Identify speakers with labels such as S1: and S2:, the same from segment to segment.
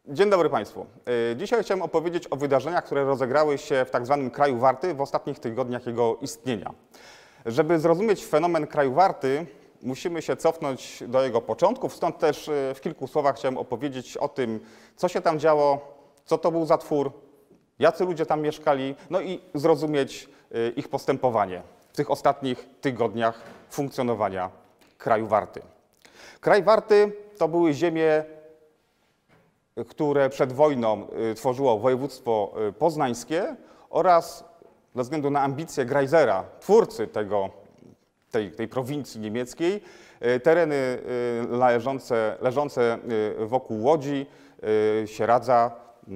S1: Dzień dobry Państwu. Dzisiaj chciałem opowiedzieć o wydarzeniach, które rozegrały się w tak zwanym Kraju Warty w ostatnich tygodniach jego istnienia. Żeby zrozumieć fenomen Kraju Warty, musimy się cofnąć do jego początków, stąd też w kilku słowach chciałem opowiedzieć o tym, co się tam działo, co to był za twór, jacy ludzie tam mieszkali, no i zrozumieć ich postępowanie w tych ostatnich tygodniach funkcjonowania Kraju Warty. Kraj Warty to były ziemie, które przed wojną tworzyło województwo poznańskie oraz ze względu na ambicje Greisera, twórcy tej prowincji niemieckiej, tereny leżące wokół Łodzi, Sieradza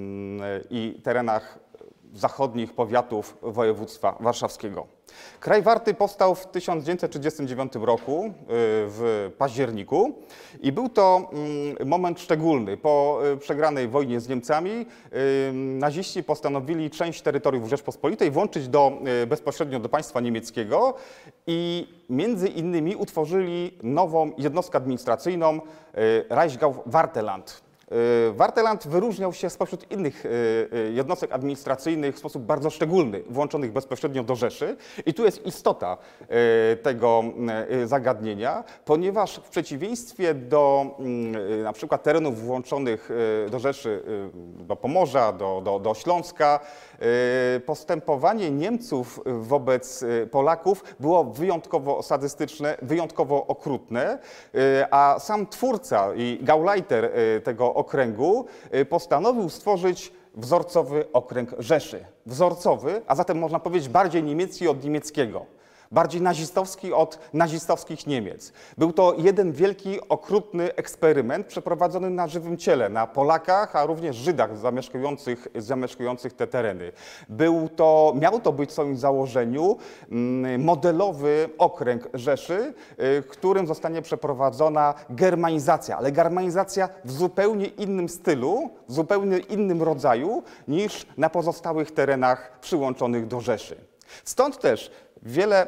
S1: i terenach zachodnich powiatów województwa warszawskiego. Kraj Warty powstał w 1939 roku w październiku i był to moment szczególny. Po przegranej wojnie z Niemcami naziści postanowili część terytoriów Rzeczpospolitej włączyć bezpośrednio do państwa niemieckiego i między innymi utworzyli nową jednostkę administracyjną Reichsgau Wartheland. Wartheland wyróżniał się spośród innych jednostek administracyjnych w sposób bardzo szczególny, włączonych bezpośrednio do Rzeszy. I tu jest istota tego zagadnienia, ponieważ w przeciwieństwie do na przykład terenów włączonych do Rzeszy, do Pomorza, do Śląska, postępowanie Niemców wobec Polaków było wyjątkowo sadystyczne, wyjątkowo okrutne, a sam twórca i Gauleiter tego okręgu postanowił stworzyć wzorcowy okręg Rzeszy. Wzorcowy, a zatem można powiedzieć bardziej niemiecki od niemieckiego. Bardziej nazistowski od nazistowskich Niemiec. Był to jeden wielki, okrutny eksperyment przeprowadzony na żywym ciele, na Polakach, a również Żydach zamieszkujących te tereny. Miał to być w swoim założeniu modelowy okręg Rzeszy, w którym zostanie przeprowadzona germanizacja, ale germanizacja w zupełnie innym stylu, w zupełnie innym rodzaju niż na pozostałych terenach przyłączonych do Rzeszy. Stąd też wiele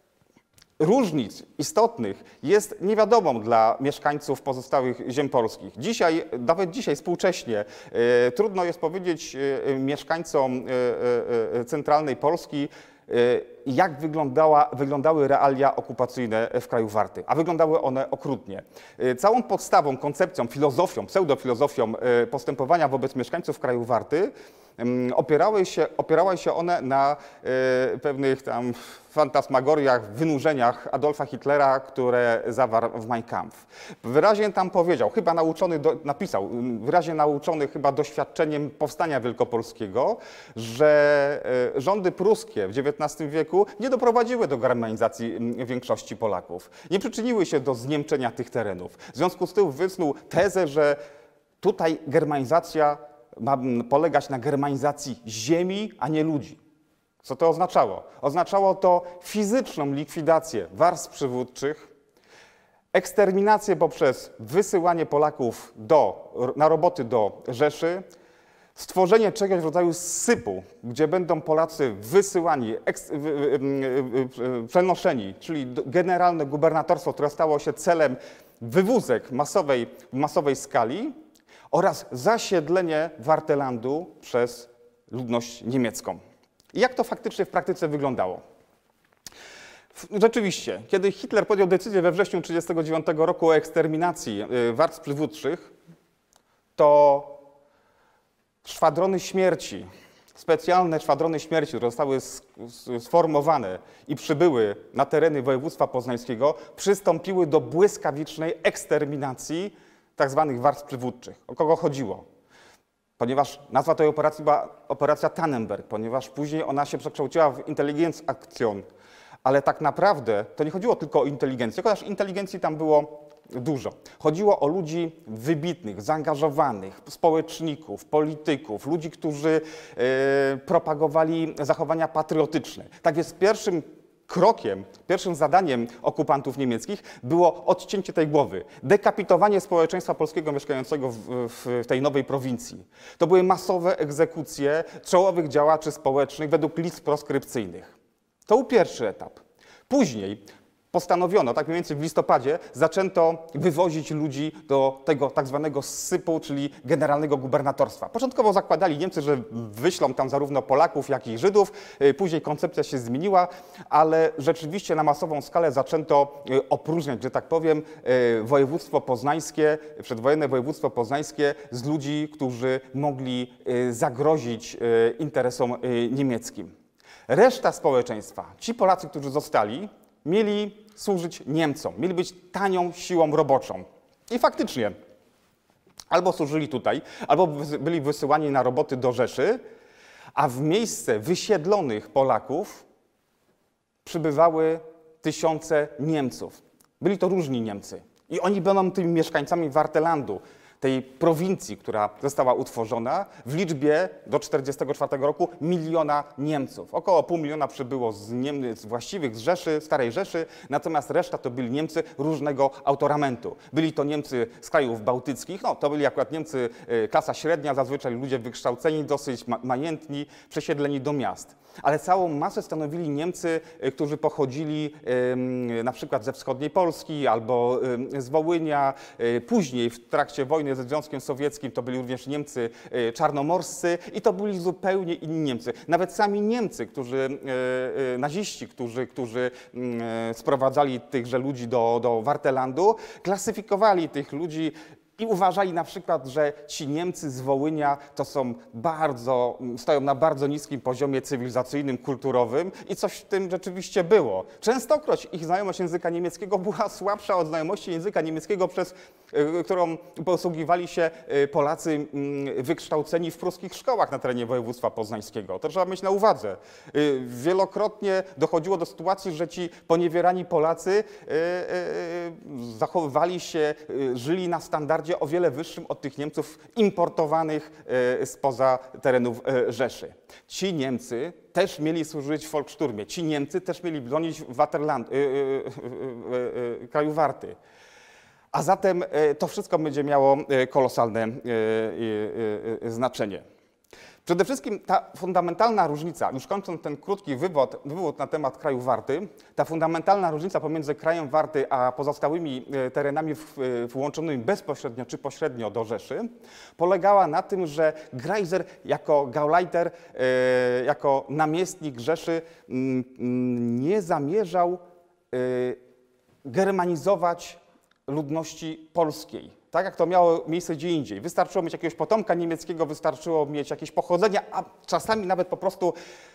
S1: różnic istotnych jest niewiadomą dla mieszkańców pozostałych ziem polskich. Nawet dzisiaj, współcześnie, trudno jest powiedzieć mieszkańcom centralnej Polski, jak wyglądały realia okupacyjne w Kraju Warty, a wyglądały one okrutnie. Całą podstawą, koncepcją, filozofią, pseudofilozofią postępowania wobec mieszkańców Kraju Warty opierały się one na pewnych tam fantasmagoriach, wynurzeniach Adolfa Hitlera, które zawarł w Mein Kampf. Wyraźnie tam powiedział, wyraźnie nauczony chyba doświadczeniem powstania wielkopolskiego, że rządy pruskie w XIX wieku nie doprowadziły do germanizacji większości Polaków. Nie przyczyniły się do zniemczenia tych terenów. W związku z tym wysnuł tezę, że tutaj germanizacja ma polegać na germanizacji ziemi, a nie ludzi. Co to oznaczało? Oznaczało to fizyczną likwidację warstw przywódczych, eksterminację poprzez wysyłanie Polaków na roboty do Rzeszy, stworzenie czegoś w rodzaju sypu, gdzie będą Polacy wysyłani, przenoszeni, czyli generalne gubernatorstwo, które stało się celem wywózek w masowej skali, oraz zasiedlenie Warthelandu przez ludność niemiecką. I jak to faktycznie w praktyce wyglądało? Rzeczywiście, kiedy Hitler podjął decyzję we wrześniu 1939 roku o eksterminacji warstw przywódczych, to szwadrony śmierci, specjalne szwadrony śmierci, które zostały sformowane i przybyły na tereny województwa poznańskiego, przystąpiły do błyskawicznej eksterminacji tzw. warstw przywódczych. O kogo chodziło? Ponieważ nazwa tej operacji była operacja Tannenberg, ponieważ później ona się przekształciła w Intelligenzaktion. Ale tak naprawdę to nie chodziło tylko o inteligencję, chociaż inteligencji tam było dużo. Chodziło o ludzi wybitnych, zaangażowanych, społeczników, polityków, ludzi, którzy propagowali zachowania patriotyczne. Tak więc pierwszym zadaniem okupantów niemieckich było odcięcie tej głowy, dekapitowanie społeczeństwa polskiego mieszkającego w tej nowej prowincji. To były masowe egzekucje czołowych działaczy społecznych według list proskrypcyjnych. To był pierwszy etap. Później postanowiono, tak mniej więcej w listopadzie, zaczęto wywozić ludzi do tego tak zwanego zsypu, czyli generalnego gubernatorstwa. Początkowo zakładali Niemcy, że wyślą tam zarówno Polaków, jak i Żydów. Później koncepcja się zmieniła, ale rzeczywiście na masową skalę zaczęto opróżniać, że tak powiem, województwo poznańskie, przedwojenne województwo poznańskie z ludzi, którzy mogli zagrozić interesom niemieckim. Reszta społeczeństwa, ci Polacy, którzy zostali, mieli służyć Niemcom, mieli być tanią siłą roboczą. I faktycznie albo służyli tutaj, albo byli wysyłani na roboty do Rzeszy, a w miejsce wysiedlonych Polaków przybywały tysiące Niemców. Byli to różni Niemcy. I oni będą tymi mieszkańcami Wartelandu, tej prowincji, która została utworzona, w liczbie do 1944 roku 1 000 000 Niemców. Około 500 000 przybyło z właściwych, z Rzeszy, Starej Rzeszy, natomiast reszta to byli Niemcy różnego autoramentu. Byli to Niemcy z krajów bałtyckich, no to byli akurat Niemcy klasa średnia, zazwyczaj ludzie wykształceni, dosyć majętni, przesiedleni do miast. Ale całą masę stanowili Niemcy, którzy pochodzili na przykład ze wschodniej Polski albo z Wołynia. Później w trakcie wojny ze Związkiem Sowieckim to byli również Niemcy czarnomorscy i to byli zupełnie inni Niemcy. Nawet sami Niemcy, naziści, którzy sprowadzali tychże ludzi do Wartelandu, klasyfikowali tych ludzi i uważali na przykład, że ci Niemcy z Wołynia to stoją na bardzo niskim poziomie cywilizacyjnym, kulturowym i coś w tym rzeczywiście było. Częstokroć ich znajomość języka niemieckiego była słabsza od znajomości języka niemieckiego, którą posługiwali się Polacy wykształceni w pruskich szkołach na terenie województwa poznańskiego. To trzeba mieć na uwadze. Wielokrotnie dochodziło do sytuacji, że ci poniewierani Polacy zachowywali się, żyli na standardzie o wiele wyższym od tych Niemców importowanych spoza terenów Rzeszy. Ci Niemcy też mieli służyć w Volkssturmie. Ci Niemcy też mieli bronić kraju Warty. A zatem to wszystko będzie miało kolosalne znaczenie. Przede wszystkim ta fundamentalna różnica, już kończąc ten krótki wywód na temat kraju Warty, ta fundamentalna różnica pomiędzy krajem Warty a pozostałymi terenami włączonymi bezpośrednio czy pośrednio do Rzeszy, polegała na tym, że Greiser jako Gauleiter, jako namiestnik Rzeszy nie zamierzał germanizować ludności polskiej. Tak jak to miało miejsce gdzie indziej. Wystarczyło mieć jakiegoś potomka niemieckiego, wystarczyło mieć jakieś pochodzenie, a czasami nawet po prostu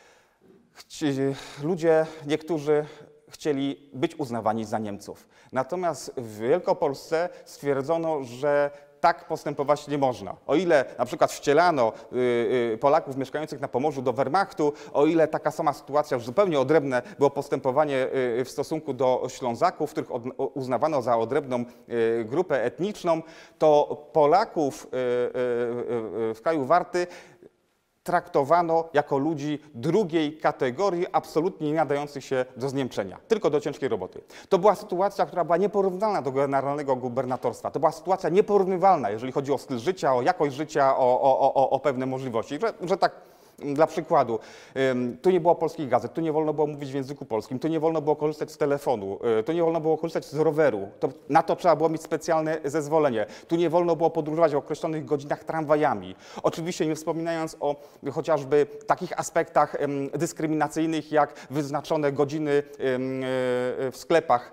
S1: ludzie, niektórzy chcieli być uznawani za Niemców. Natomiast w Wielkopolsce stwierdzono, że tak postępować nie można. O ile na przykład wcielano Polaków mieszkających na Pomorzu do Wehrmachtu, o ile taka sama sytuacja, już zupełnie odrębne było postępowanie w stosunku do Ślązaków, których uznawano za odrębną grupę etniczną, to Polaków w kraju Warty traktowano jako ludzi drugiej kategorii, absolutnie nie nadających się do zniemczenia, tylko do ciężkiej roboty. To była sytuacja, która była nieporównywalna do generalnego gubernatorstwa. To była sytuacja nieporównywalna, jeżeli chodzi o styl życia, o jakość życia, o pewne możliwości. Że tak dla przykładu, tu nie było polskich gazet, tu nie wolno było mówić w języku polskim, tu nie wolno było korzystać z telefonu, tu nie wolno było korzystać z roweru, na to trzeba było mieć specjalne zezwolenie, tu nie wolno było podróżować w określonych godzinach tramwajami. Oczywiście nie wspominając o chociażby takich aspektach dyskryminacyjnych, jak wyznaczone godziny w sklepach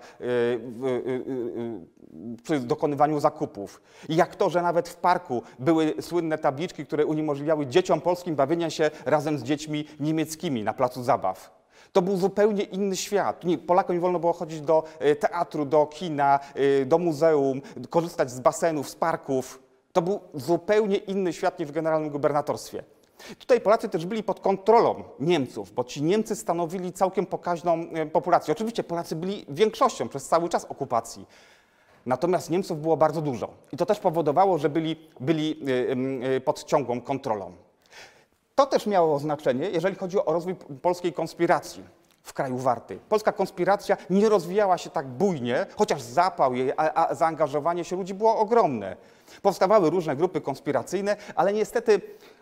S1: przy dokonywaniu zakupów. I jak to, że nawet w parku były słynne tabliczki, które uniemożliwiały dzieciom polskim bawienie się razem z dziećmi niemieckimi na placu zabaw. To był zupełnie inny świat. Polakom nie wolno było chodzić do teatru, do kina, do muzeum, korzystać z basenów, z parków. To był zupełnie inny świat niż w generalnym gubernatorstwie. Tutaj Polacy też byli pod kontrolą Niemców, bo ci Niemcy stanowili całkiem pokaźną populację. Oczywiście Polacy byli większością przez cały czas okupacji. Natomiast Niemców było bardzo dużo i to też powodowało, że byli pod ciągłą kontrolą. To też miało znaczenie, jeżeli chodzi o rozwój polskiej konspiracji w kraju Warty. Polska konspiracja nie rozwijała się tak bujnie, chociaż zapał jej, a zaangażowanie się ludzi było ogromne. Powstawały różne grupy konspiracyjne, ale niestety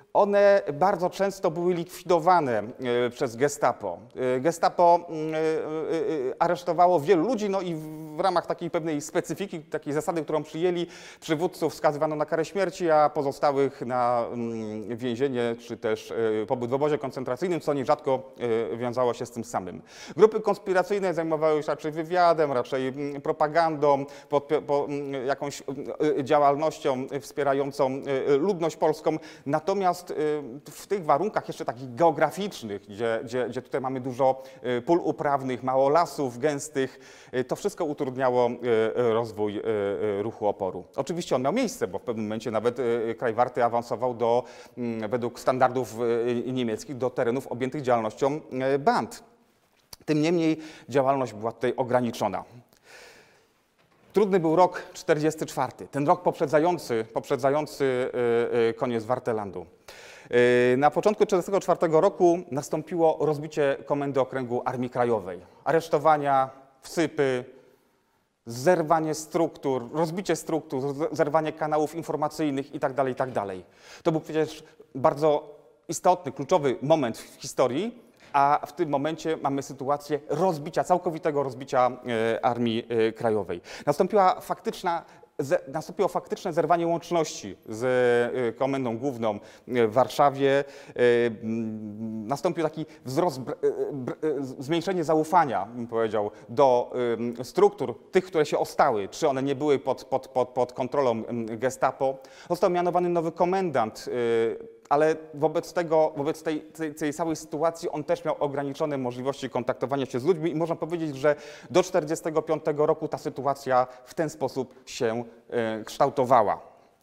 S1: one bardzo często były likwidowane przez Gestapo. Gestapo aresztowało wielu ludzi, no i w ramach takiej pewnej specyfiki, takiej zasady, którą przyjęli, przywódców skazywano na karę śmierci, a pozostałych na więzienie czy też pobyt w obozie koncentracyjnym, co nierzadko wiązało się z tym samym. Grupy konspiracyjne zajmowały się raczej wywiadem, raczej propagandą, jakąś działalnością wspierającą ludność polską. Natomiast w tych warunkach jeszcze takich geograficznych, gdzie tutaj mamy dużo pól uprawnych, mało lasów gęstych, to wszystko utrudniało rozwój ruchu oporu. Oczywiście on miał miejsce, bo w pewnym momencie nawet kraj Warty awansował według standardów niemieckich do terenów objętych działalnością band. Tym niemniej działalność była tutaj ograniczona. Trudny był rok 1944, ten rok poprzedzający koniec Wartelandu. Na początku 1944 roku nastąpiło rozbicie Komendy Okręgu Armii Krajowej. Aresztowania, wsypy, zerwanie struktur, rozbicie struktur, zerwanie kanałów informacyjnych itd., itd. To był przecież bardzo istotny, kluczowy moment w historii, a w tym momencie mamy sytuację całkowitego rozbicia Armii Krajowej. Nastąpiło faktyczne zerwanie łączności z Komendą Główną w Warszawie. Nastąpił taki wzrost, zmniejszenie zaufania, bym powiedział, do struktur tych, które się ostały, czy one nie były pod kontrolą Gestapo. Został mianowany nowy komendant, ale wobec tej całej sytuacji on też miał ograniczone możliwości kontaktowania się z ludźmi i można powiedzieć, że do 1945 roku ta sytuacja w ten sposób się kształtowała.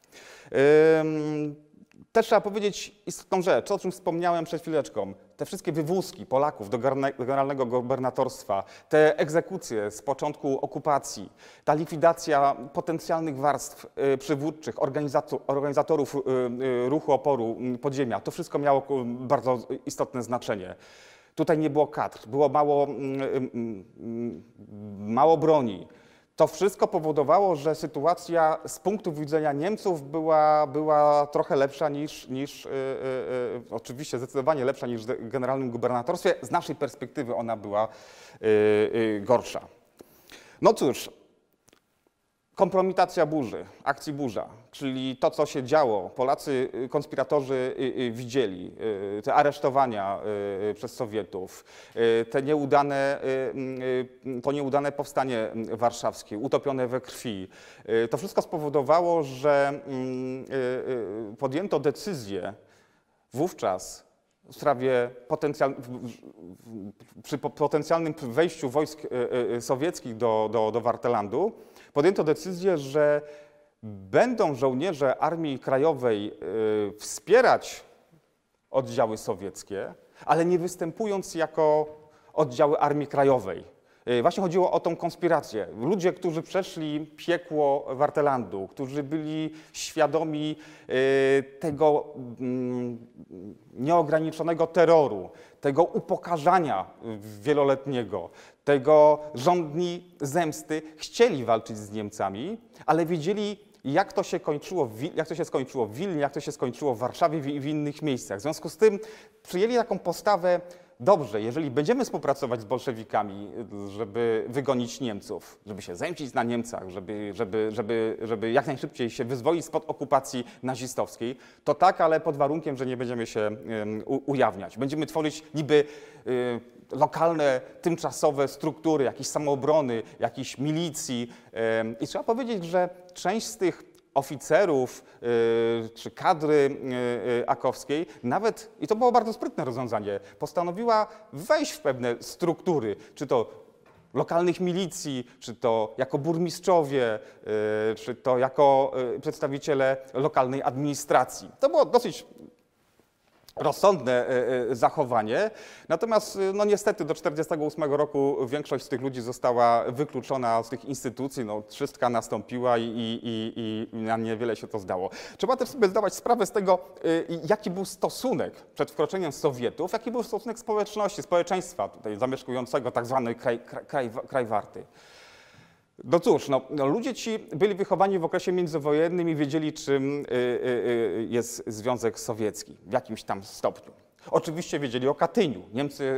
S1: Też trzeba powiedzieć istotną rzecz, o czym wspomniałem przed chwileczką. Te wszystkie wywózki Polaków do generalnego gubernatorstwa, te egzekucje z początku okupacji, ta likwidacja potencjalnych warstw przywódczych, organizatorów ruchu oporu podziemia, to wszystko miało bardzo istotne znaczenie. Tutaj nie było kadr, było mało broni. To wszystko powodowało, że sytuacja z punktu widzenia Niemców była trochę lepsza oczywiście zdecydowanie lepsza niż w generalnym gubernatorstwie. Z naszej perspektywy ona była gorsza. No cóż, kompromitacja burzy, akcji burza, czyli to, co się działo. Polacy konspiratorzy widzieli te aresztowania przez Sowietów, to nieudane powstanie warszawskie, utopione we krwi. To wszystko spowodowało, że podjęto decyzję wówczas w sprawie przy potencjalnym wejściu wojsk sowieckich do Wartelandu, podjęto decyzję, że będą żołnierze Armii Krajowej wspierać oddziały sowieckie, ale nie występując jako oddziały Armii Krajowej. Właśnie chodziło o tą konspirację. Ludzie, którzy przeszli piekło Wartelandu, którzy byli świadomi tego nieograniczonego terroru, tego upokarzania wieloletniego, tego żądni zemsty, chcieli walczyć z Niemcami, ale wiedzieli, jak to się skończyło w Wilnie, jak to się skończyło w Warszawie i w innych miejscach. W związku z tym przyjęli taką postawę: dobrze, jeżeli będziemy współpracować z bolszewikami, żeby wygonić Niemców, żeby się zemścić na Niemcach, żeby jak najszybciej się wyzwolić spod okupacji nazistowskiej, to tak, ale pod warunkiem, że nie będziemy się ujawniać. Będziemy tworzyć niby lokalne, tymczasowe struktury, jakieś samoobrony, jakiejś milicji. I trzeba powiedzieć, że część z tych oficerów czy kadry akowskiej nawet, i to było bardzo sprytne rozwiązanie, postanowiła wejść w pewne struktury, czy to lokalnych milicji, czy to jako burmistrzowie, czy to jako przedstawiciele lokalnej administracji. To było dosyć rozsądne zachowanie, natomiast no niestety do 1948 roku większość z tych ludzi została wykluczona z tych instytucji, no czystka nastąpiła i na niewiele się to zdało. Trzeba też sobie zdawać sprawę z tego, jaki był stosunek przed wkroczeniem Sowietów, jaki był stosunek społeczności, społeczeństwa tutaj zamieszkującego tak zwany kraj Warty. No cóż, ludzie ci byli wychowani w okresie międzywojennym i wiedzieli, czym jest Związek Sowiecki w jakimś tam stopniu. Oczywiście wiedzieli o Katyniu. Niemcy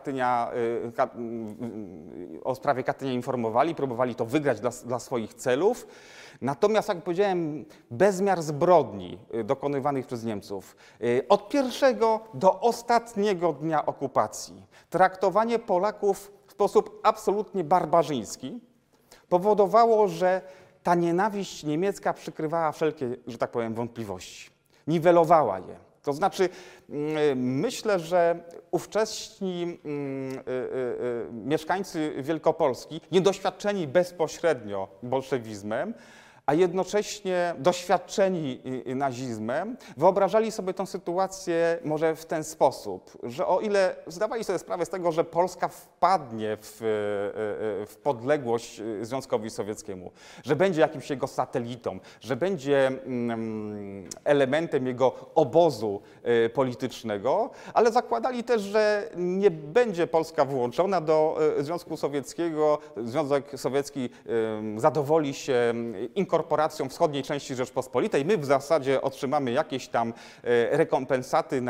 S1: o sprawie Katynia informowali, próbowali to wygrać dla swoich celów. Natomiast, jak powiedziałem, bezmiar zbrodni dokonywanych przez Niemców od pierwszego do ostatniego dnia okupacji, traktowanie Polaków w sposób absolutnie barbarzyński powodowało, że ta nienawiść niemiecka przykrywała wszelkie, że tak powiem, wątpliwości. Niwelowała je. To znaczy, myślę, że ówcześni mieszkańcy Wielkopolski, niedoświadczeni bezpośrednio bolszewizmem, a jednocześnie doświadczeni nazizmem, wyobrażali sobie tę sytuację może w ten sposób, że o ile zdawali sobie sprawę z tego, że Polska wpadnie w podległość Związkowi Sowieckiemu, że będzie jakimś jego satelitą, że będzie elementem jego obozu politycznego, ale zakładali też, że nie będzie Polska włączona do Związku Sowieckiego, Związek Sowiecki zadowoli się inkorporacją wschodniej części Rzeczpospolitej. My w zasadzie otrzymamy jakieś tam rekompensaty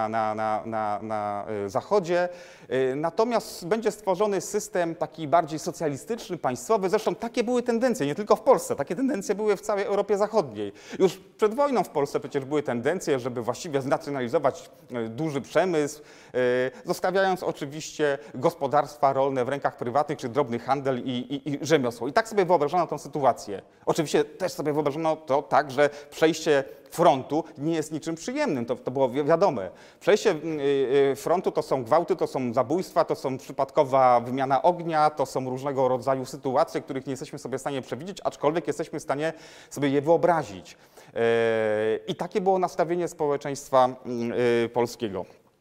S1: na Zachodzie. Natomiast będzie stworzony system taki bardziej socjalistyczny, państwowy. Zresztą takie były tendencje, nie tylko w Polsce. Takie tendencje były w całej Europie Zachodniej. Już przed wojną w Polsce przecież były tendencje, żeby właściwie znacjonalizować duży przemysł, zostawiając oczywiście gospodarstwa rolne w rękach prywatnych, czy drobny handel i rzemiosło. I tak sobie wyobrażano tę sytuację. Oczywiście też sobie wyobrażono to tak, że przejście frontu nie jest niczym przyjemnym, to było wiadome. Przejście frontu to są gwałty, to są zabójstwa, to są przypadkowa wymiana ognia, to są różnego rodzaju sytuacje, których nie jesteśmy sobie w stanie przewidzieć, aczkolwiek jesteśmy w stanie sobie je wyobrazić. I takie było nastawienie społeczeństwa polskiego.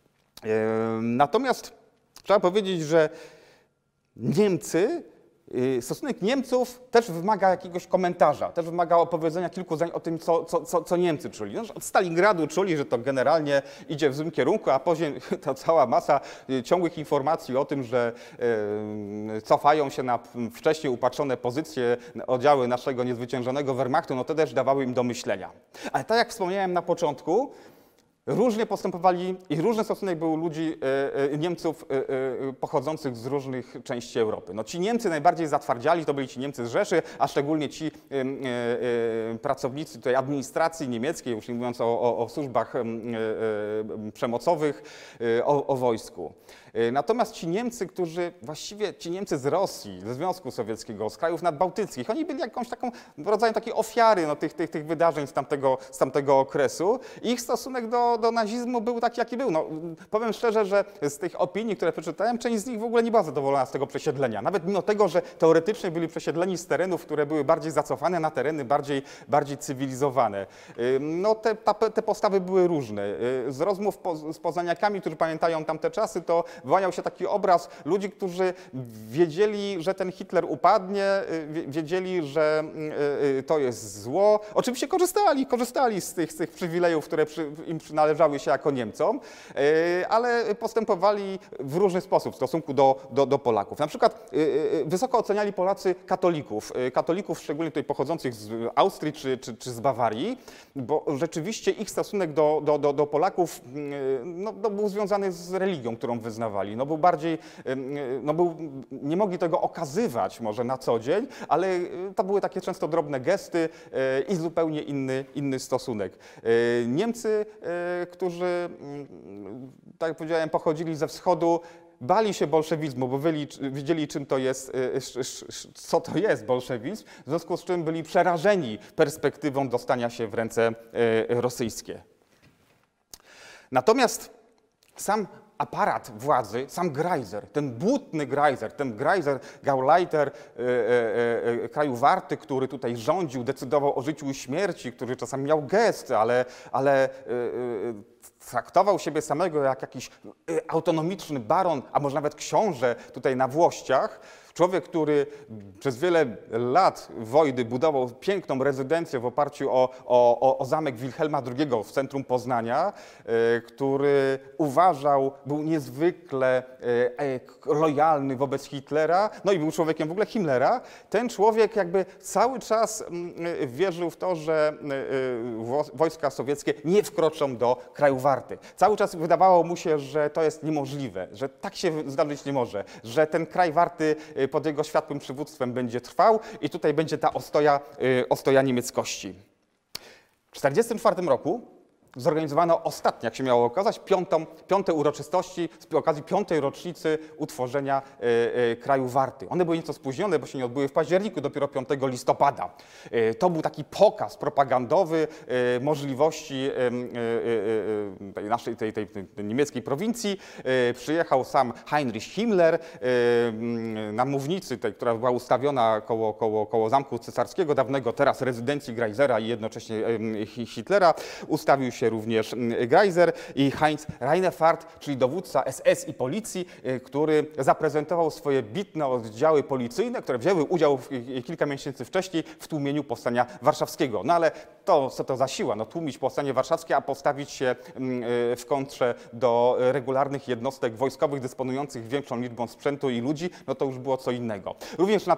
S1: Natomiast trzeba powiedzieć, że stosunek Niemców też wymaga jakiegoś komentarza, też wymaga opowiedzenia kilku zdań o tym, co Niemcy czuli. No, od Stalingradu czuli, że to generalnie idzie w złym kierunku, a później to cała masa ciągłych informacji o tym, że cofają się na wcześniej upatrzone pozycje oddziały naszego niezwyciężonego Wehrmachtu, no to też dawały im do myślenia. Ale tak jak wspomniałem na początku, różnie postępowali i różny stosunek był ludzi, Niemców pochodzących z różnych części Europy. No, ci Niemcy najbardziej zatwardziali, to byli ci Niemcy z Rzeszy, a szczególnie ci pracownicy tej administracji niemieckiej, już nie mówiąc o służbach przemocowych, o wojsku. Natomiast ci Niemcy, właściwie ci Niemcy z Rosji, ze Związku Sowieckiego, z krajów nadbałtyckich, oni byli jakąś taką rodzajem takiej ofiary tych wydarzeń z tamtego okresu. I ich stosunek do nazizmu był taki, jaki był. No, powiem szczerze, że z tych opinii, które przeczytałem, część z nich w ogóle nie była zadowolona z tego przesiedlenia. Nawet mimo tego, że teoretycznie byli przesiedleni z terenów, które były bardziej zacofane, na tereny bardziej cywilizowane. No, te postawy były różne. Z rozmów z poznaniakami, którzy pamiętają tamte czasy, to wyłaniał się taki obraz ludzi, którzy wiedzieli, że ten Hitler upadnie, wiedzieli, że to jest zło. Oczywiście korzystali z tych przywilejów, które im przynależały się jako Niemcom, ale postępowali w różny sposób w stosunku do Polaków. Na przykład wysoko oceniali Polacy katolików szczególnie tutaj pochodzących z Austrii czy z Bawarii, bo rzeczywiście ich stosunek do Polaków był związany z religią, którą wyznawali. Nie mogli tego okazywać może na co dzień, ale to były takie często drobne gesty i zupełnie inny stosunek. Niemcy, którzy, tak jak powiedziałem, pochodzili ze wschodu, bali się bolszewizmu, bo wiedzieli, co to jest bolszewizm, w związku z czym byli przerażeni perspektywą dostania się w ręce rosyjskie. Natomiast sam aparat władzy, sam Greiser, ten błudny Greiser, ten Greiser Gauleiter kraju Warty, który tutaj rządził, decydował o życiu i śmierci, który czasami miał gest, ale traktował siebie samego jak jakiś autonomiczny baron, a może nawet książę tutaj na Włościach. Człowiek, który przez wiele lat wojny budował piękną rezydencję w oparciu o zamek Wilhelma II w centrum Poznania, który był niezwykle lojalny wobec Hitlera, no i był człowiekiem w ogóle Himmlera. Ten człowiek jakby cały czas wierzył w to, że wojska sowieckie nie wkroczą do kraju Warty. Cały czas wydawało mu się, że to jest niemożliwe, że tak się zdarzyć nie może, że ten kraj Warty pod jego światłym przywództwem będzie trwał i tutaj będzie ta ostoja niemieckości. W 1944 roku zorganizowano ostatnie, jak się miało okazać, piąte uroczystości z okazji 5. rocznicy utworzenia kraju Warty. One były nieco spóźnione, bo się nie odbyły w październiku, dopiero 5 listopada. To był taki pokaz propagandowy możliwości tej niemieckiej prowincji. Przyjechał sam Heinrich Himmler na mównicy, która była ustawiona koło Zamku Cesarskiego, dawnego teraz rezydencji Greisera i jednocześnie Hitlera. Ustawił się również Greiser i Heinz Reinefeld, czyli dowódca SS i policji, który zaprezentował swoje bitne oddziały policyjne, które wzięły udział kilka miesięcy wcześniej w tłumieniu powstania warszawskiego. No ale co to za siła? No, tłumić powstanie warszawskie, a postawić się w kontrze do regularnych jednostek wojskowych dysponujących większą liczbą sprzętu i ludzi, no to już było co innego. Również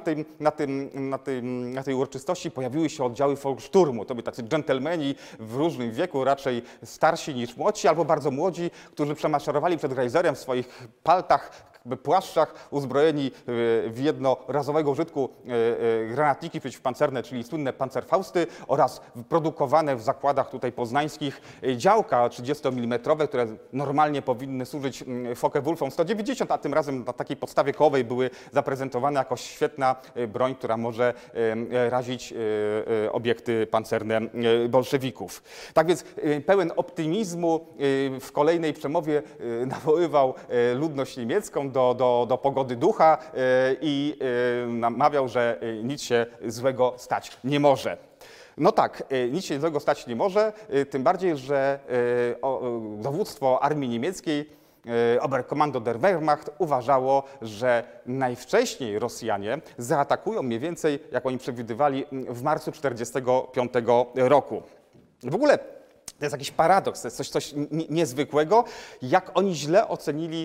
S1: na tej uroczystości pojawiły się oddziały Volkssturmu. To byli tacy dżentelmeni w różnym wieku, raczej starsi niż młodsi, albo bardzo młodzi, którzy przemaszerowali przed Greiserem w swoich paltach, płaszczach, uzbrojeni w jednorazowego użytku granatniki przeciwpancerne, czyli słynne pancerfausty oraz produkowane w zakładach tutaj poznańskich działka 30 mm, które normalnie powinny służyć Focke-Wulfom 190, a tym razem na takiej podstawie kołowej były zaprezentowane jako świetna broń, która może razić obiekty pancerne bolszewików. Tak więc pełen optymizmu w kolejnej przemowie nawoływał ludność niemiecką do pogody ducha i namawiał, że nic się złego stać nie może. No tak, nic się złego stać nie może, tym bardziej, że dowództwo armii niemieckiej, Oberkommando der Wehrmacht, uważało, że najwcześniej Rosjanie zaatakują mniej więcej, jak oni przewidywali, w marcu 1945 roku. W ogóle to jest jakiś paradoks, to jest coś niezwykłego, jak oni źle ocenili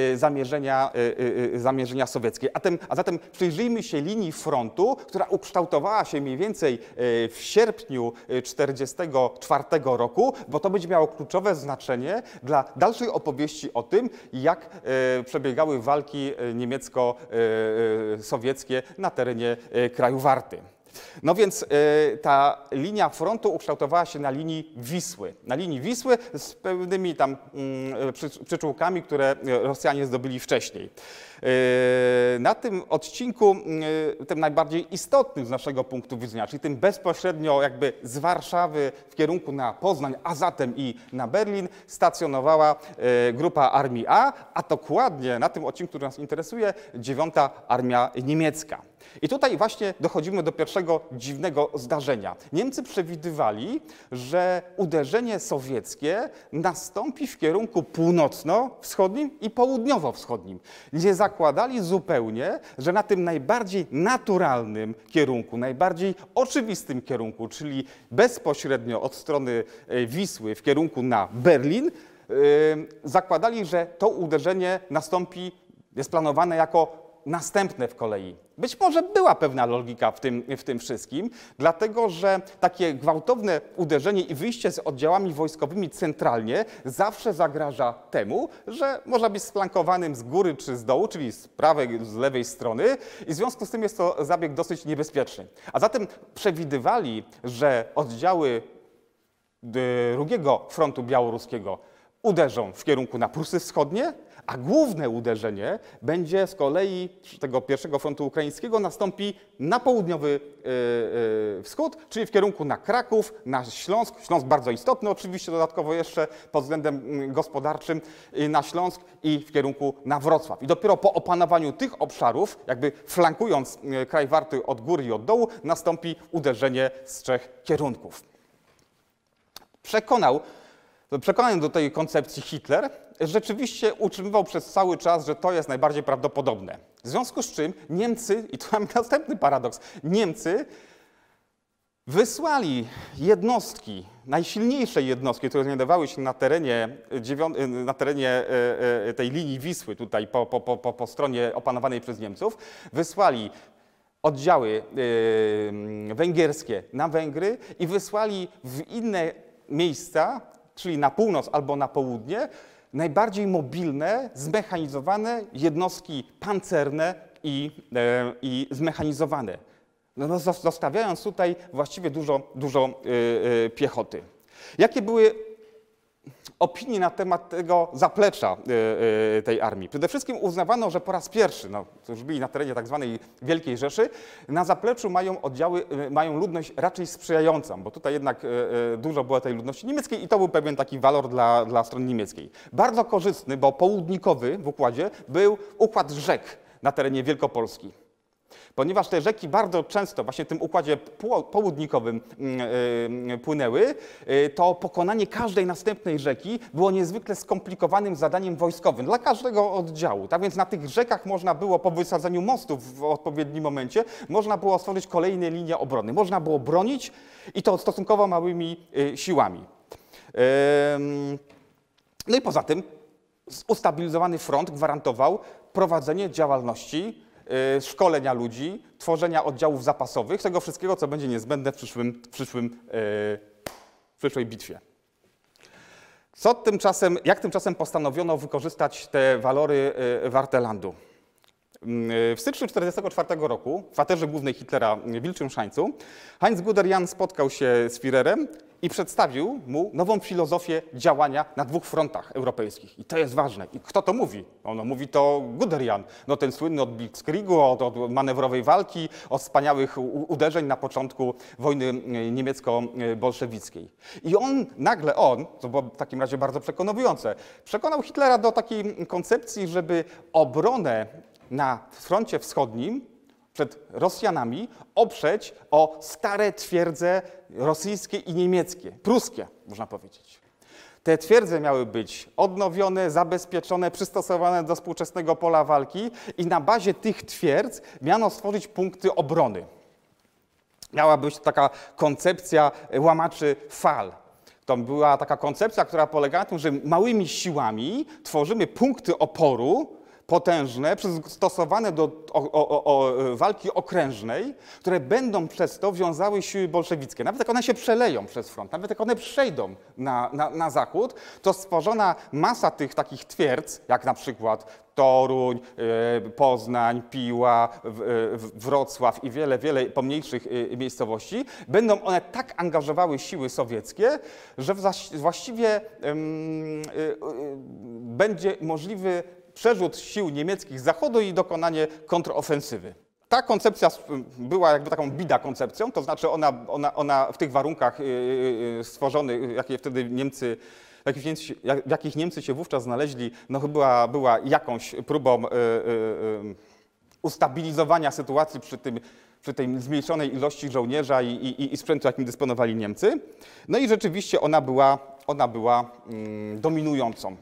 S1: zamierzenia sowieckie. A zatem przyjrzyjmy się linii frontu, która ukształtowała się mniej więcej w sierpniu 1944 roku, bo to będzie miało kluczowe znaczenie dla dalszej opowieści o tym, jak przebiegały walki niemiecko-sowieckie na terenie kraju Warty. No więc ta linia frontu ukształtowała się na linii Wisły z pewnymi tam przyczółkami, które Rosjanie zdobyli wcześniej. Na tym odcinku, tym najbardziej istotnym z naszego punktu widzenia, czyli tym bezpośrednio jakby z Warszawy w kierunku na Poznań, a zatem i na Berlin, stacjonowała grupa Armii A, a dokładnie na tym odcinku, który nas interesuje, 9. Armia Niemiecka. I tutaj właśnie dochodzimy do pierwszego dziwnego zdarzenia. Niemcy przewidywali, że uderzenie sowieckie nastąpi w kierunku północno-wschodnim i południowo-wschodnim. Nie zakładali zupełnie, że na tym najbardziej naturalnym kierunku, najbardziej oczywistym kierunku, czyli bezpośrednio od strony Wisły w kierunku na Berlin, zakładali, że to uderzenie jest planowane jako następne w kolei. Być może była pewna logika w tym wszystkim, dlatego że takie gwałtowne uderzenie i wyjście z oddziałami wojskowymi centralnie zawsze zagraża temu, że można być sflankowanym z góry czy z dołu, czyli z prawej, z lewej strony, i w związku z tym jest to zabieg dosyć niebezpieczny. A zatem przewidywali, że oddziały drugiego frontu białoruskiego uderzą w kierunku na Prusy Wschodnie, a główne uderzenie będzie z kolei tego pierwszego frontu ukraińskiego nastąpi na południowy wschód, czyli w kierunku na Kraków, na Śląsk. Śląsk bardzo istotny oczywiście dodatkowo jeszcze pod względem gospodarczym, na Śląsk i w kierunku na Wrocław. I dopiero po opanowaniu tych obszarów, jakby flankując kraj Warty od góry i od dołu, nastąpi uderzenie z 3 kierunków. Przekonał Przekonany do tej koncepcji Hitler rzeczywiście utrzymywał przez cały czas, że to jest najbardziej prawdopodobne. W związku z czym Niemcy, i tu mamy następny paradoks, Niemcy wysłali jednostki, najsilniejsze jednostki, które znajdowały się na terenie tej linii Wisły, tutaj po stronie opanowanej przez Niemców, wysłali oddziały węgierskie na Węgry i wysłali w inne miejsca, czyli na północ albo na południe, najbardziej mobilne, zmechanizowane jednostki pancerne i zmechanizowane. No, zostawiając tutaj właściwie dużo piechoty. Jakie były opinie na temat tego zaplecza tej armii? Przede wszystkim uznawano, że po raz pierwszy, no, to już byli na terenie tak zwanej Wielkiej Rzeszy, na zapleczu mają ludność raczej sprzyjającą, bo tutaj jednak dużo było tej ludności niemieckiej i to był pewien taki walor dla strony niemieckiej. Bardzo korzystny, bo południkowy w układzie był układ rzek na terenie Wielkopolski. Ponieważ te rzeki bardzo często właśnie w tym układzie południkowym płynęły, to pokonanie każdej następnej rzeki było niezwykle skomplikowanym zadaniem wojskowym dla każdego oddziału. Tak więc na tych rzekach można było po wysadzeniu mostów w odpowiednim momencie, można było stworzyć kolejne linie obrony. Można było bronić i to stosunkowo małymi siłami. No i poza tym ustabilizowany front gwarantował prowadzenie działalności, szkolenia ludzi, tworzenia oddziałów zapasowych, tego wszystkiego, co będzie niezbędne w przyszłej bitwie. Jak tymczasem postanowiono wykorzystać te walory Warthelandu? W styczniu 1944 roku w kwaterze głównej Hitlera w Wilczym Szańcu Heinz Guderian spotkał się z Führerem i przedstawił mu nową filozofię działania na dwóch frontach europejskich. I to jest ważne. I kto to mówi? No mówi to Guderian. No ten słynny od Blitzkriegu, od manewrowej walki, od wspaniałych uderzeń na początku wojny niemiecko-bolszewickiej. I nagle on, co było w takim razie bardzo przekonujące, przekonał Hitlera do takiej koncepcji, żeby obronę na froncie wschodnim przed Rosjanami oprzeć o stare twierdze rosyjskie i niemieckie, pruskie, można powiedzieć. Te twierdze miały być odnowione, zabezpieczone, przystosowane do współczesnego pola walki i na bazie tych twierdz miano stworzyć punkty obrony. Miała być taka koncepcja łamaczy fal. To była taka koncepcja, która polegała na tym, że małymi siłami tworzymy punkty oporu potężne, przystosowane do walki okrężnej, które będą przez to wiązały siły bolszewickie. Nawet jak one się przeleją przez front, nawet jak one przejdą na zachód, to stworzona masa tych takich twierdz, jak na przykład Toruń, Poznań, Piła, Wrocław i wiele pomniejszych miejscowości, będą one tak angażowały siły sowieckie, że właściwie będzie możliwy przerzut sił niemieckich z zachodu i dokonanie kontrofensywy. Ta koncepcja była jakby taką bida koncepcją, to znaczy ona w tych warunkach stworzonych, jakie wtedy w jakich Niemcy się wówczas znaleźli, no była jakąś próbą ustabilizowania sytuacji przy tej zmniejszonej ilości żołnierza i sprzętu, jakim dysponowali Niemcy. No i rzeczywiście ona była dominującą.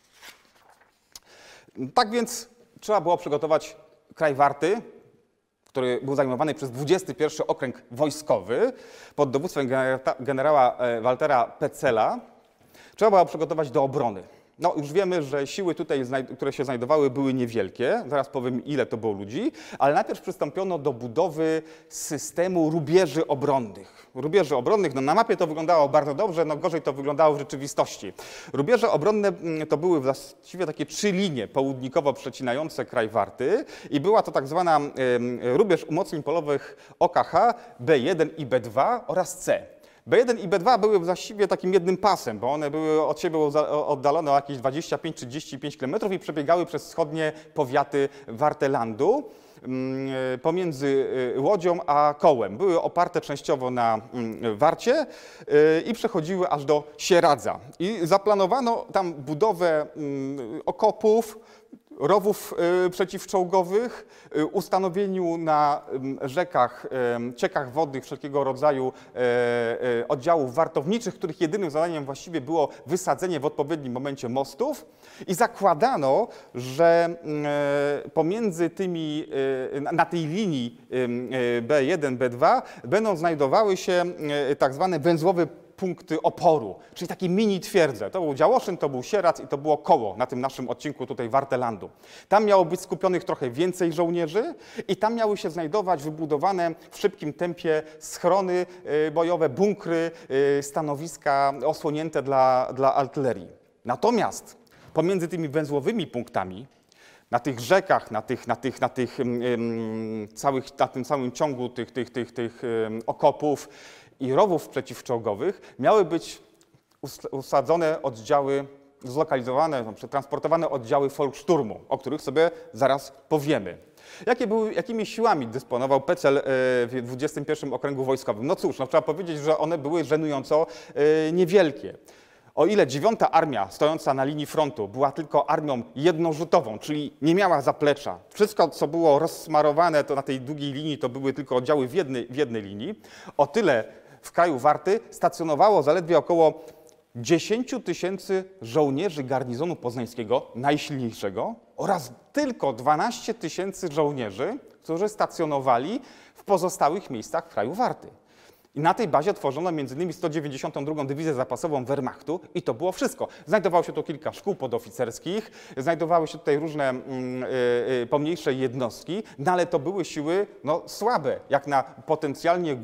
S1: Tak więc trzeba było przygotować kraj warty, który był zajmowany przez 21 Okręg Wojskowy pod dowództwem generała Waltera Petzela. Trzeba było przygotować do obrony. No już wiemy, że siły tutaj, które się znajdowały, były niewielkie. Zaraz powiem, ile to było ludzi. Ale najpierw przystąpiono do budowy systemu rubieży obronnych. Rubieży obronnych, no na mapie to wyglądało bardzo dobrze, no gorzej to wyglądało w rzeczywistości. Rubieże obronne to były właściwie takie 3 linie południkowo przecinające kraj warty i była to tak zwana rubież umocnień polowych OKH B1 i B2 oraz C. B1 i B2 były właściwie takim jednym pasem, bo one były od siebie oddalone o jakieś 25-35 km i przebiegały przez wschodnie powiaty Warthelandu pomiędzy Łodzią a Kołem. Były oparte częściowo na Warcie i przechodziły aż do Sieradza. I zaplanowano tam budowę okopów, rowów przeciwczołgowych, ustanowieniu na rzekach, ciekach wodnych wszelkiego rodzaju oddziałów wartowniczych, których jedynym zadaniem właściwie było wysadzenie w odpowiednim momencie mostów i zakładano, że pomiędzy tymi, na tej linii B1, B2 będą znajdowały się tak zwane węzłowe punkty oporu, czyli takie mini twierdze. To był Działoszyn, to był Sieradz i to było Koło na tym naszym odcinku tutaj Wartelandu. Tam miało być skupionych trochę więcej żołnierzy i tam miały się znajdować wybudowane w szybkim tempie schrony bojowe, bunkry, stanowiska osłonięte dla artylerii. Natomiast pomiędzy tymi węzłowymi punktami na tych rzekach, na tym całym ciągu tych okopów i rowów przeciwczołgowych miały być usadzone oddziały, zlokalizowane, przetransportowane oddziały Volkssturmu, o których sobie zaraz powiemy. Jakimi siłami dysponował Pecel w 21 Okręgu Wojskowym? No cóż, trzeba powiedzieć, że one były żenująco niewielkie. O ile 9. Armia stojąca na linii frontu była tylko armią jednorzutową, czyli nie miała zaplecza, wszystko co było rozsmarowane to na tej długiej linii to były tylko oddziały w jednej linii, o tyle w kraju Warty stacjonowało zaledwie około 10 000 żołnierzy garnizonu poznańskiego, najsilniejszego, oraz tylko 12 000 żołnierzy, którzy stacjonowali w pozostałych miejscach kraju Warty. I na tej bazie tworzono m.in. 192. Dywizję Zapasową Wehrmachtu i to było wszystko. Znajdowało się tu kilka szkół podoficerskich, znajdowały się tutaj różne pomniejsze jednostki, no ale to były siły słabe, jak na potencjalnie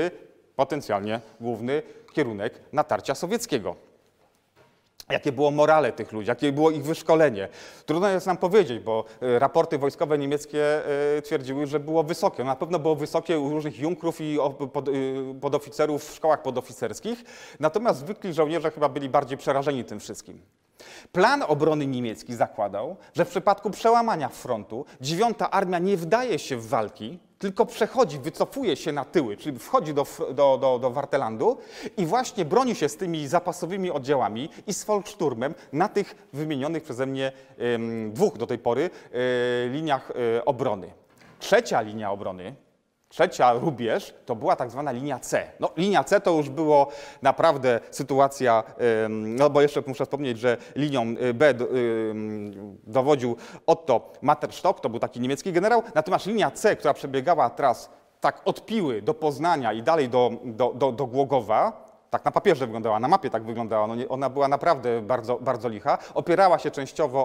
S1: główny kierunek natarcia sowieckiego. Jakie było morale tych ludzi, jakie było ich wyszkolenie. Trudno jest nam powiedzieć, bo raporty wojskowe niemieckie twierdziły, że było wysokie. Na pewno było wysokie u różnych junkrów i podoficerów w szkołach podoficerskich, natomiast zwykli żołnierze chyba byli bardziej przerażeni tym wszystkim. Plan obrony niemiecki zakładał, że w przypadku przełamania frontu 9. Armia nie wdaje się w walki, tylko przechodzi, wycofuje się na tyły, czyli wchodzi do Wartelandu i właśnie broni się z tymi zapasowymi oddziałami i z Volkssturmem na tych wymienionych przeze mnie dwóch do tej pory liniach obrony. Trzecia linia obrony, trzecia rubież, to była tak zwana linia C. Linia C to już było naprawdę sytuacja, bo jeszcze muszę wspomnieć, że linią B dowodził Otto Matterstock, to był taki niemiecki generał, natomiast linia C, która przebiegała teraz tak od Piły do Poznania i dalej do Głogowa, tak na papierze wyglądała, na mapie tak wyglądała, ona była naprawdę bardzo, bardzo licha. Opierała się częściowo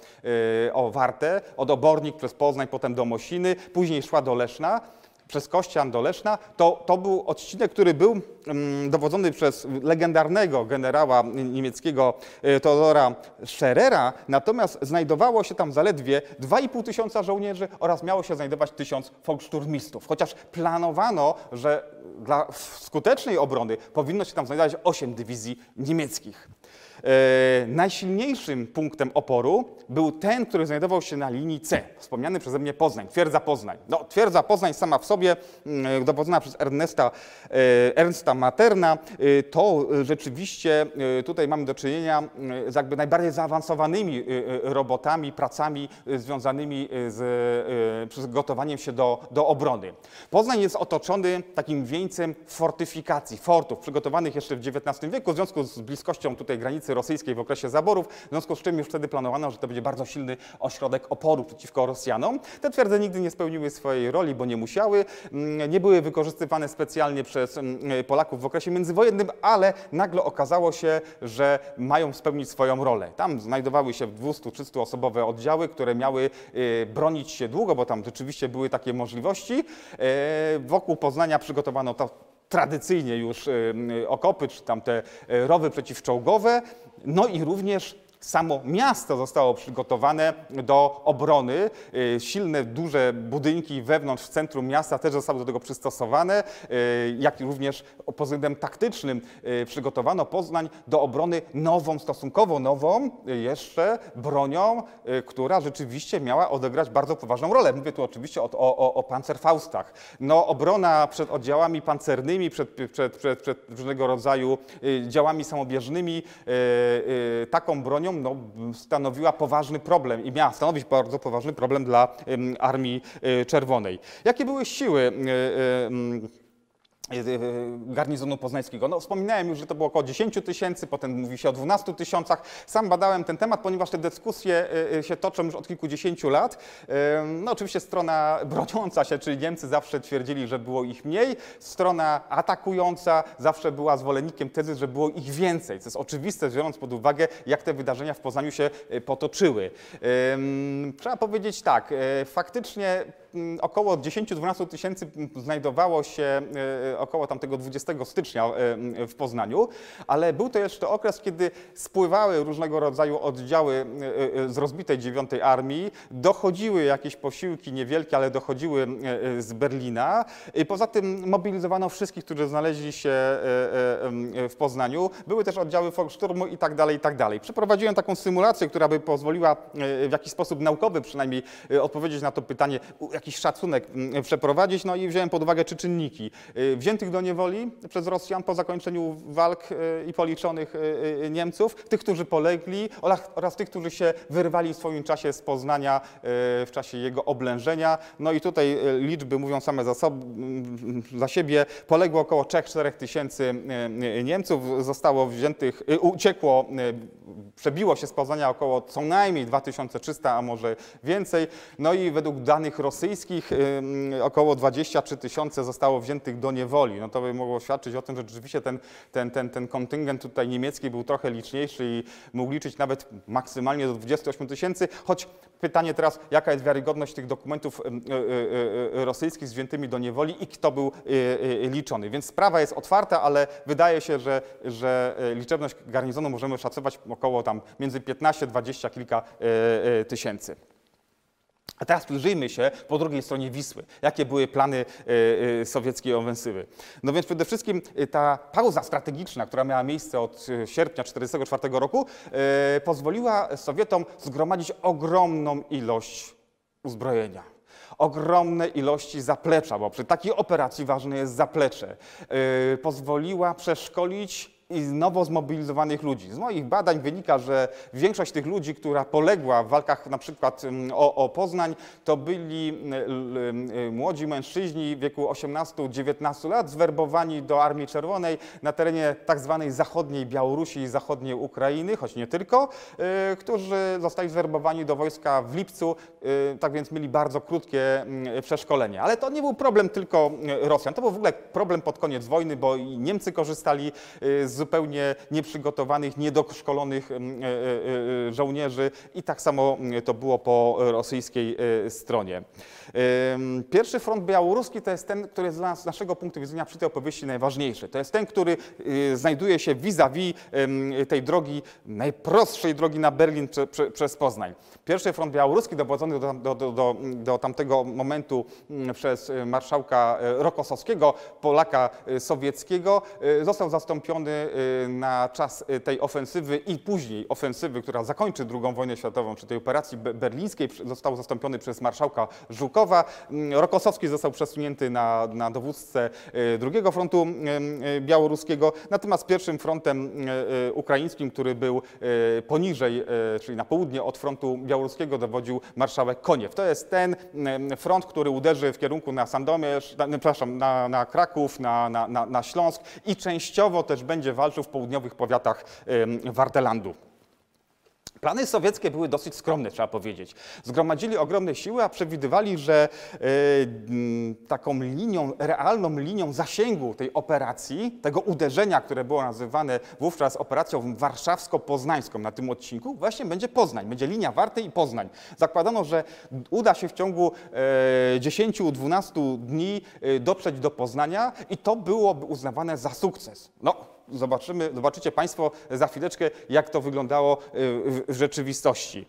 S1: o Wartę, od Obornik przez Poznań, potem do Mosiny, później szła do Leszna. Przez Kościan do Leszna, to był odcinek, który był dowodzony przez legendarnego generała niemieckiego Theodora Scherera, natomiast znajdowało się tam zaledwie 2500 żołnierzy oraz miało się znajdować 1000 Volkssturmistów, chociaż planowano, że dla skutecznej obrony powinno się tam znajdować 8 dywizji niemieckich. Najsilniejszym punktem oporu był ten, który znajdował się na linii C, wspomniany przeze mnie Poznań, twierdza Poznań. Twierdza Poznań sama w sobie, dowodzona przez Ernsta Materna, to rzeczywiście tutaj mamy do czynienia z jakby najbardziej zaawansowanymi robotami, pracami związanymi z przygotowaniem się do obrony. Poznań jest otoczony takim wieńcem fortyfikacji, fortów, przygotowanych jeszcze w XIX wieku w związku z bliskością tutaj granicy rosyjskiej w okresie zaborów, w związku z czym już wtedy planowano, że to będzie bardzo silny ośrodek oporu przeciwko Rosjanom. Te twierdze nigdy nie spełniły swojej roli, bo nie musiały, nie były wykorzystywane specjalnie przez Polaków w okresie międzywojennym, ale nagle okazało się, że mają spełnić swoją rolę. Tam znajdowały się 200-300 osobowe oddziały, które miały bronić się długo, bo tam rzeczywiście były takie możliwości. Wokół Poznania przygotowano to tradycyjnie już okopy, czy tam te rowy przeciwczołgowe, no i również samo miasto zostało przygotowane do obrony. Silne, duże budynki wewnątrz, w centrum miasta też zostały do tego przystosowane, jak również pod względem taktycznym przygotowano Poznań do obrony nową, stosunkowo nową jeszcze bronią, która rzeczywiście miała odegrać bardzo poważną rolę. Mówię tu oczywiście o Panzerfaustach. Obrona przed oddziałami pancernymi, przed różnego rodzaju działami samobieżnymi, taką bronią no, stanowiła poważny problem i miała stanowić bardzo poważny problem dla Armii Czerwonej. Jakie były siły garnizonu poznańskiego? No, wspominałem już, że to było około 10 tysięcy, potem mówi się o 12 tysiącach. Sam badałem ten temat, ponieważ te dyskusje się toczą już od kilkudziesięciu lat. No, oczywiście strona broniąca się, czyli Niemcy, zawsze twierdzili, że było ich mniej. Strona atakująca zawsze była zwolennikiem tezy, że było ich więcej. Co jest oczywiste, biorąc pod uwagę, jak te wydarzenia w Poznaniu się potoczyły. Trzeba powiedzieć tak, faktycznie około 10-12 tysięcy znajdowało się około tamtego 20 stycznia w Poznaniu, ale był to jeszcze okres, kiedy spływały różnego rodzaju oddziały z rozbitej 9 Armii, dochodziły jakieś posiłki niewielkie, ale dochodziły z Berlina. Poza tym mobilizowano wszystkich, którzy znaleźli się w Poznaniu. Były też oddziały Volkssturmu i tak dalej, i tak dalej. Przeprowadziłem taką symulację, która by pozwoliła w jakiś sposób naukowy przynajmniej odpowiedzieć na to pytanie, jakiś szacunek przeprowadzić, no i wziąłem pod uwagę 3 czynniki. Wziętych do niewoli przez Rosjan po zakończeniu walk i policzonych Niemców, tych, którzy polegli oraz tych, którzy się wyrwali w swoim czasie z Poznania w czasie jego oblężenia. No i tutaj liczby mówią same za siebie. Poległo około 3-4 tysięcy Niemców, zostało wziętych, uciekło, przebiło się z Poznania około co najmniej 2300, a może więcej. No i według danych rosyjskich około 23 tysiące zostało wziętych do niewoli. No to by mogło świadczyć o tym, że rzeczywiście ten kontyngent tutaj niemiecki był trochę liczniejszy i mógł liczyć nawet maksymalnie do 28 tysięcy, choć pytanie teraz, jaka jest wiarygodność tych dokumentów rosyjskich z wziętymi do niewoli i kto był liczony. Więc sprawa jest otwarta, ale wydaje się, że liczebność garnizonu możemy szacować około tam między 15, 20 kilka tysięcy. A teraz przyjrzyjmy się po drugiej stronie Wisły. Jakie były plany sowieckiej ofensywy? No więc przede wszystkim ta pauza strategiczna, która miała miejsce od sierpnia 1944 roku, pozwoliła Sowietom zgromadzić ogromną ilość uzbrojenia. Ogromne ilości zaplecza, bo przy takiej operacji ważne jest zaplecze. Pozwoliła przeszkolić i nowo zmobilizowanych ludzi. Z moich badań wynika, że większość tych ludzi, która poległa w walkach na przykład o Poznań, to byli młodzi mężczyźni w wieku 18-19 lat, zwerbowani do Armii Czerwonej na terenie tak zwanej zachodniej Białorusi i zachodniej Ukrainy, choć nie tylko, którzy zostali zwerbowani do wojska w lipcu, tak więc mieli bardzo krótkie przeszkolenie. Ale to nie był problem tylko Rosjan, to był w ogóle problem pod koniec wojny, bo i Niemcy korzystali z zupełnie nieprzygotowanych, niedoszkolonych żołnierzy i tak samo to było po rosyjskiej stronie. Pierwszy front białoruski to jest ten, który jest z naszego punktu widzenia przy tej opowieści najważniejszy. To jest ten, który znajduje się vis-a-vis tej drogi, najprostszej drogi na Berlin przez Poznań. Pierwszy front białoruski dowodzony do tamtego momentu przez marszałka Rokossowskiego, Polaka sowieckiego, został zastąpiony na czas tej ofensywy i później ofensywy, która zakończy II wojnę światową, czy tej operacji berlińskiej, został zastąpiony przez marszałka Żukowa. Rokossowski został przesunięty na dowódcę drugiego frontu białoruskiego, natomiast pierwszym frontem ukraińskim, który był poniżej, czyli na południe od frontu białoruskiego, dowodził marszałek Koniew. To jest ten front, który uderzy w kierunku na Sandomierz, przepraszam, na Kraków, na Śląsk i częściowo też będzie walczył w południowych powiatach Wartelandu. Plany sowieckie były dosyć skromne, trzeba powiedzieć. Zgromadzili ogromne siły, a przewidywali, że taką linią, realną linią zasięgu tej operacji, tego uderzenia, które było nazywane wówczas operacją warszawsko-poznańską na tym odcinku, właśnie będzie Poznań, będzie linia Warty i Poznań. Zakładano, że uda się w ciągu 10-12 dni dotrzeć do Poznania i to byłoby uznawane za sukces. No, zobaczycie Państwo za chwileczkę, jak to wyglądało w rzeczywistości.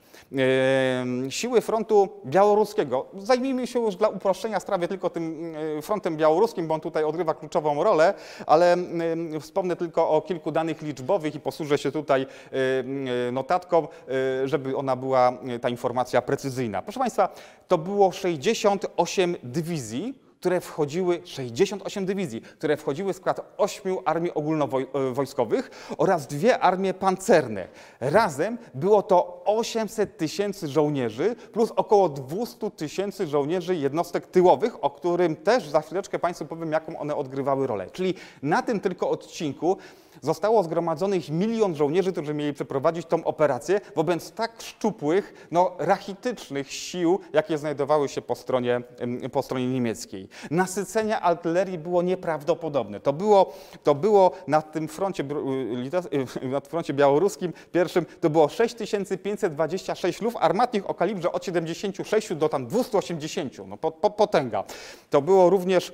S1: Siły frontu białoruskiego. Zajmijmy się już dla uproszczenia sprawy tylko tym frontem białoruskim, bo on tutaj odgrywa kluczową rolę, ale wspomnę tylko o kilku danych liczbowych i posłużę się tutaj notatką, żeby ona była, ta informacja precyzyjna. Proszę Państwa, to było 68 dywizji, które wchodziły, 68 dywizji, które wchodziły w skład 8 armii ogólnowojskowych oraz 2 armie pancerne. Razem było to 800 tysięcy żołnierzy plus około 200 tysięcy żołnierzy jednostek tyłowych, o którym też za chwileczkę Państwu powiem, jaką one odgrywały rolę. Czyli na tym tylko odcinku zostało zgromadzonych 1 000 000 żołnierzy, którzy mieli przeprowadzić tą operację wobec tak szczupłych, rachitycznych sił, jakie znajdowały się po stronie niemieckiej. Nasycenie artylerii było nieprawdopodobne. To było na tym froncie białoruskim pierwszym, to było 6526 luf armatnych o kalibrze od 76 do tam 280, potęga. To było również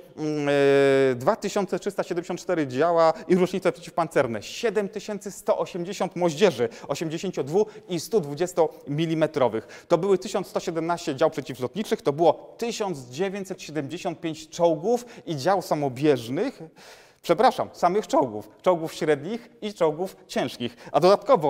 S1: 2374 działa i rusznice przeciwpancerne, 7180 moździerzy 82 i 120 mm. To były 1117 dział przeciwlotniczych, to było 1975 czołgów i dział samobieżnych, samych czołgów średnich i czołgów ciężkich, a dodatkowo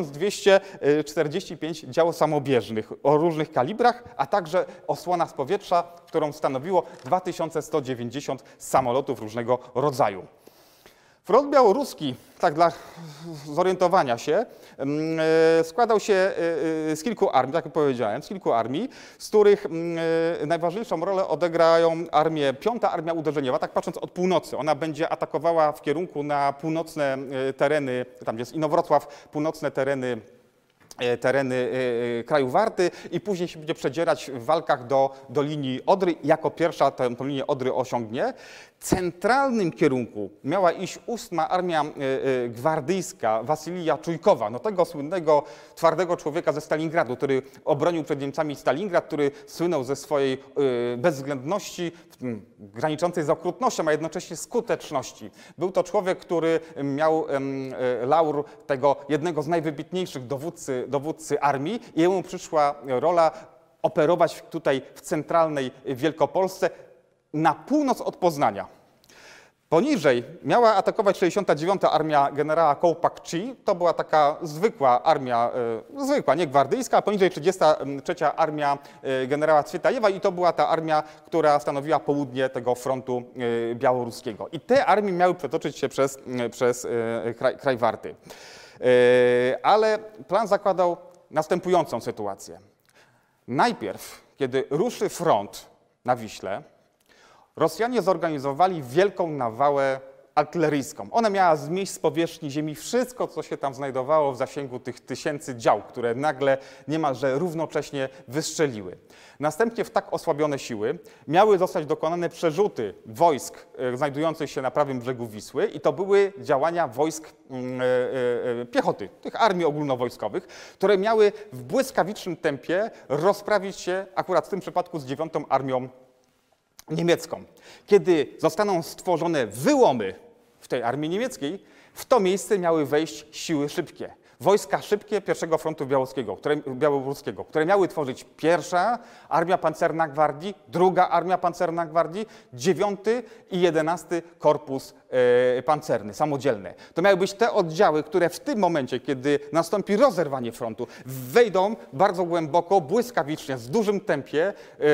S1: 1245 dział samobieżnych o różnych kalibrach, a także osłona z powietrza, którą stanowiło 2190 samolotów różnego rodzaju. Front białoruski, tak dla zorientowania się, składał się z kilku armii, jak powiedziałem, z których najważniejszą rolę odegrają piąta armia uderzeniowa, tak patrząc od północy. Ona będzie atakowała w kierunku na północne tereny, tam jest Inowrocław, północne tereny kraju Warty i później się będzie przedzierać w walkach do linii Odry. Jako pierwsza tę linię Odry osiągnie. W centralnym kierunku miała iść 8. Armia Gwardyjska Wasylija Czujkowa, tego słynnego, twardego człowieka ze Stalingradu, który obronił przed Niemcami Stalingrad, który słynął ze swojej bezwzględności, graniczącej z okrutnością, a jednocześnie skuteczności. Był to człowiek, który miał laur tego jednego z najwybitniejszych dowódcy armii i jemu przyszła rola operować tutaj w centralnej Wielkopolsce na północ od Poznania. Poniżej miała atakować 69. Armia generała Kołpak-Chi. To była taka zwykła armia, nie gwardyjska, a poniżej 33. Armia generała Cwietajewa i to była ta armia, która stanowiła południe tego frontu białoruskiego. I te armie miały przetoczyć się przez kraj Warty. Ale plan zakładał następującą sytuację. Najpierw, kiedy ruszy front na Wiśle, Rosjanie zorganizowali wielką nawałę artyleryjską. Ona miała zmieść z powierzchni ziemi wszystko, co się tam znajdowało w zasięgu tych tysięcy dział, które nagle niemalże równocześnie wystrzeliły. Następnie w tak osłabione siły miały zostać dokonane przerzuty wojsk znajdujących się na prawym brzegu Wisły i to były działania wojsk piechoty, tych armii ogólnowojskowych, które miały w błyskawicznym tempie rozprawić się akurat w tym przypadku z 9. Armią niemiecką. Kiedy zostaną stworzone wyłomy w tej armii niemieckiej, w to miejsce miały wejść siły szybkie. Wojska szybkie I Frontu Białoruskiego, które miały tworzyć 1. Armia Pancerna Gwardii, 2. Armia Pancerna Gwardii, 9. i 11. Korpus Pancerny, samodzielne. To miały być te oddziały, które w tym momencie, kiedy nastąpi rozerwanie frontu, wejdą bardzo głęboko, błyskawicznie, z dużym tempie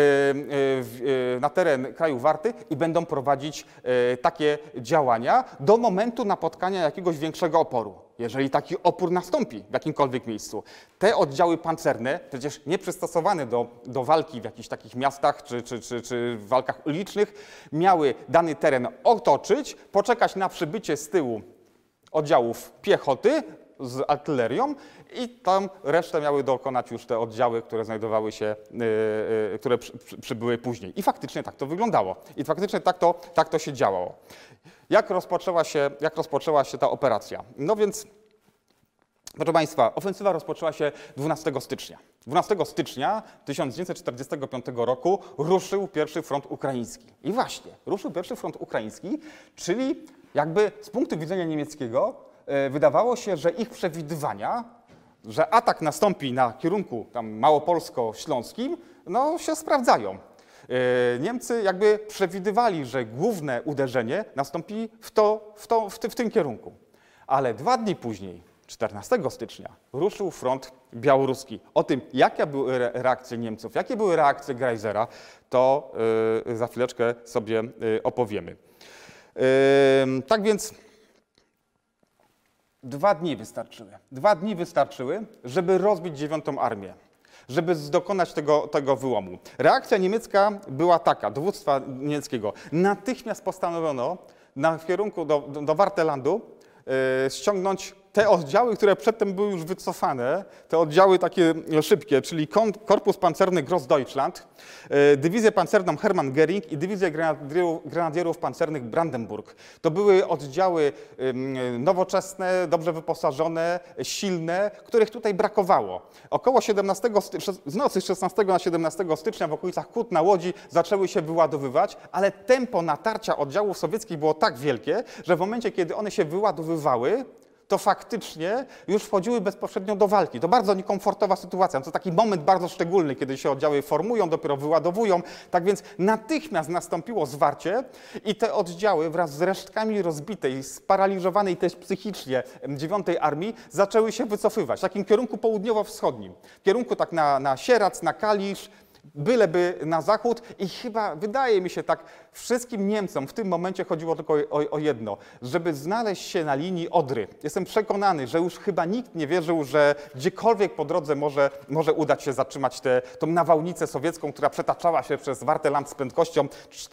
S1: na teren kraju Warty i będą prowadzić takie działania do momentu napotkania jakiegoś większego oporu. Jeżeli taki opór nastąpi w jakimkolwiek miejscu, te oddziały pancerne, przecież nie przystosowane do walki w jakichś takich miastach czy w walkach ulicznych, miały dany teren otoczyć, poczekać na przybycie z tyłu oddziałów piechoty z artylerią i tam resztę miały dokonać już te oddziały, które znajdowały się, które przybyły później. I faktycznie tak to wyglądało. I faktycznie tak to się działo. Jak rozpoczęła się ta operacja? No więc, proszę Państwa, ofensywa rozpoczęła się 12 stycznia. 12 stycznia 1945 roku ruszył pierwszy front ukraiński. I właśnie, ruszył pierwszy front ukraiński, czyli jakby z punktu widzenia niemieckiego wydawało się, że ich przewidywania, że atak nastąpi na kierunku tam małopolsko-śląskim, no się sprawdzają. Niemcy jakby przewidywali, że główne uderzenie nastąpi w tym kierunku. Ale 2 dni później, 14 stycznia ruszył front białoruski. O tym, jakie były reakcje Niemców, jakie były reakcje Greisera, to za chwileczkę sobie opowiemy. Tak więc 2 dni wystarczyły. 2 dni wystarczyły, żeby rozbić 9. armię, żeby dokonać tego wyłomu. Reakcja niemiecka była taka, dowództwa niemieckiego. Natychmiast postanowiono w kierunku do Wartelandu ściągnąć te oddziały, które przedtem były już wycofane, te oddziały takie szybkie, czyli Korpus Pancerny Grossdeutschland, Dywizję Pancerną Hermann Göring i Dywizję Grenadierów Pancernych Brandenburg. To były oddziały nowoczesne, dobrze wyposażone, silne, których tutaj brakowało. Około z nocy 16 na 17 stycznia w okolicach Kut na Łodzi zaczęły się wyładowywać, ale tempo natarcia oddziałów sowieckich było tak wielkie, że w momencie, kiedy one się wyładowywały, to faktycznie już wchodziły bezpośrednio do walki. To bardzo niekomfortowa sytuacja. To taki moment bardzo szczególny, kiedy się oddziały formują, dopiero wyładowują. Tak więc natychmiast nastąpiło zwarcie i te oddziały wraz z resztkami rozbitej, sparaliżowanej też psychicznie 9. Armii zaczęły się wycofywać w takim kierunku południowo-wschodnim. W kierunku tak na Sierac, na Kalisz, byleby na zachód i chyba, wydaje mi się tak, wszystkim Niemcom w tym momencie chodziło tylko o jedno, żeby znaleźć się na linii Odry. Jestem przekonany, że już chyba nikt nie wierzył, że gdziekolwiek po drodze może udać się zatrzymać tą nawałnicę sowiecką, która przetaczała się przez Warteland z prędkością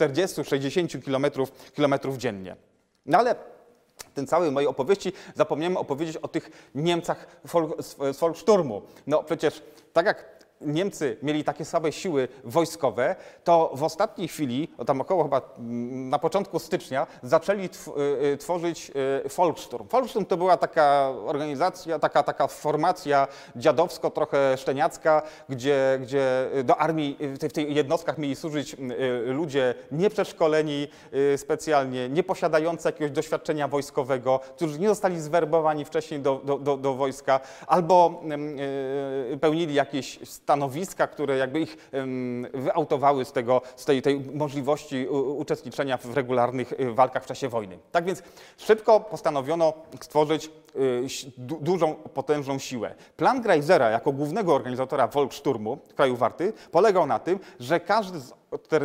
S1: 40-60 km dziennie. No ale w tej całej mojej opowieści zapomniałem opowiedzieć o tych Niemcach z Volkssturmu. No przecież tak jak Niemcy mieli takie słabe siły wojskowe, to w ostatniej chwili, tam około chyba na początku stycznia, zaczęli tworzyć Volkssturm. Volkssturm to była taka organizacja, taka formacja dziadowsko, trochę szczeniacka, gdzie do armii, w tych jednostkach mieli służyć ludzie nieprzeszkoleni specjalnie, nie posiadający jakiegoś doświadczenia wojskowego, którzy nie zostali zwerbowani wcześniej do wojska, albo pełnili jakieś stanowiska, które jakby ich wyautowały z tej możliwości uczestniczenia w regularnych walkach w czasie wojny. Tak więc szybko postanowiono stworzyć dużą, potężną siłę. Plan Greisera jako głównego organizatora Volkssturmu w kraju Warty polegał na tym, że każdy z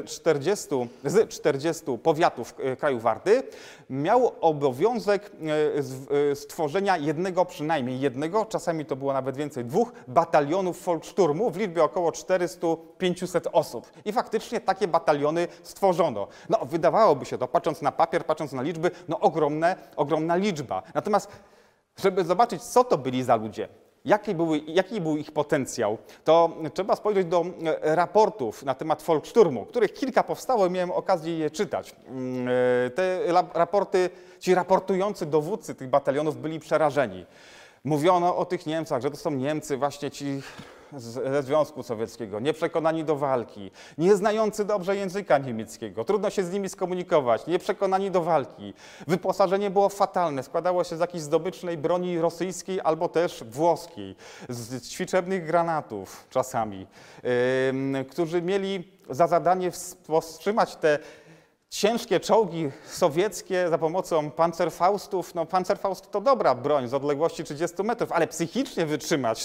S1: 40 powiatów kraju Warty miał obowiązek stworzenia przynajmniej jednego, czasami to było nawet więcej, 2 batalionów Volkssturmu w liczbie około 400-500 osób. I faktycznie takie bataliony stworzono. No, wydawałoby się to, patrząc na papier, patrząc na liczby, no ogromna liczba. Natomiast żeby zobaczyć, co to byli za ludzie, jaki był ich potencjał, to trzeba spojrzeć do raportów na temat Volkssturmu, których kilka powstało i miałem okazję je czytać. Te raporty, ci raportujący dowódcy tych batalionów byli przerażeni. Mówiono o tych Niemcach, że to są Niemcy właśnie ci ze Związku Sowieckiego, nieprzekonani do walki, nie znający dobrze języka niemieckiego, trudno się z nimi skomunikować, nieprzekonani do walki. Wyposażenie było fatalne, składało się z jakiejś zdobycznej broni rosyjskiej albo też włoskiej, z ćwiczebnych granatów czasami, którzy mieli za zadanie powstrzymać te ciężkie czołgi sowieckie za pomocą Panzerfaustów. No, Panzerfaust to dobra broń z odległości 30 metrów, ale psychicznie wytrzymać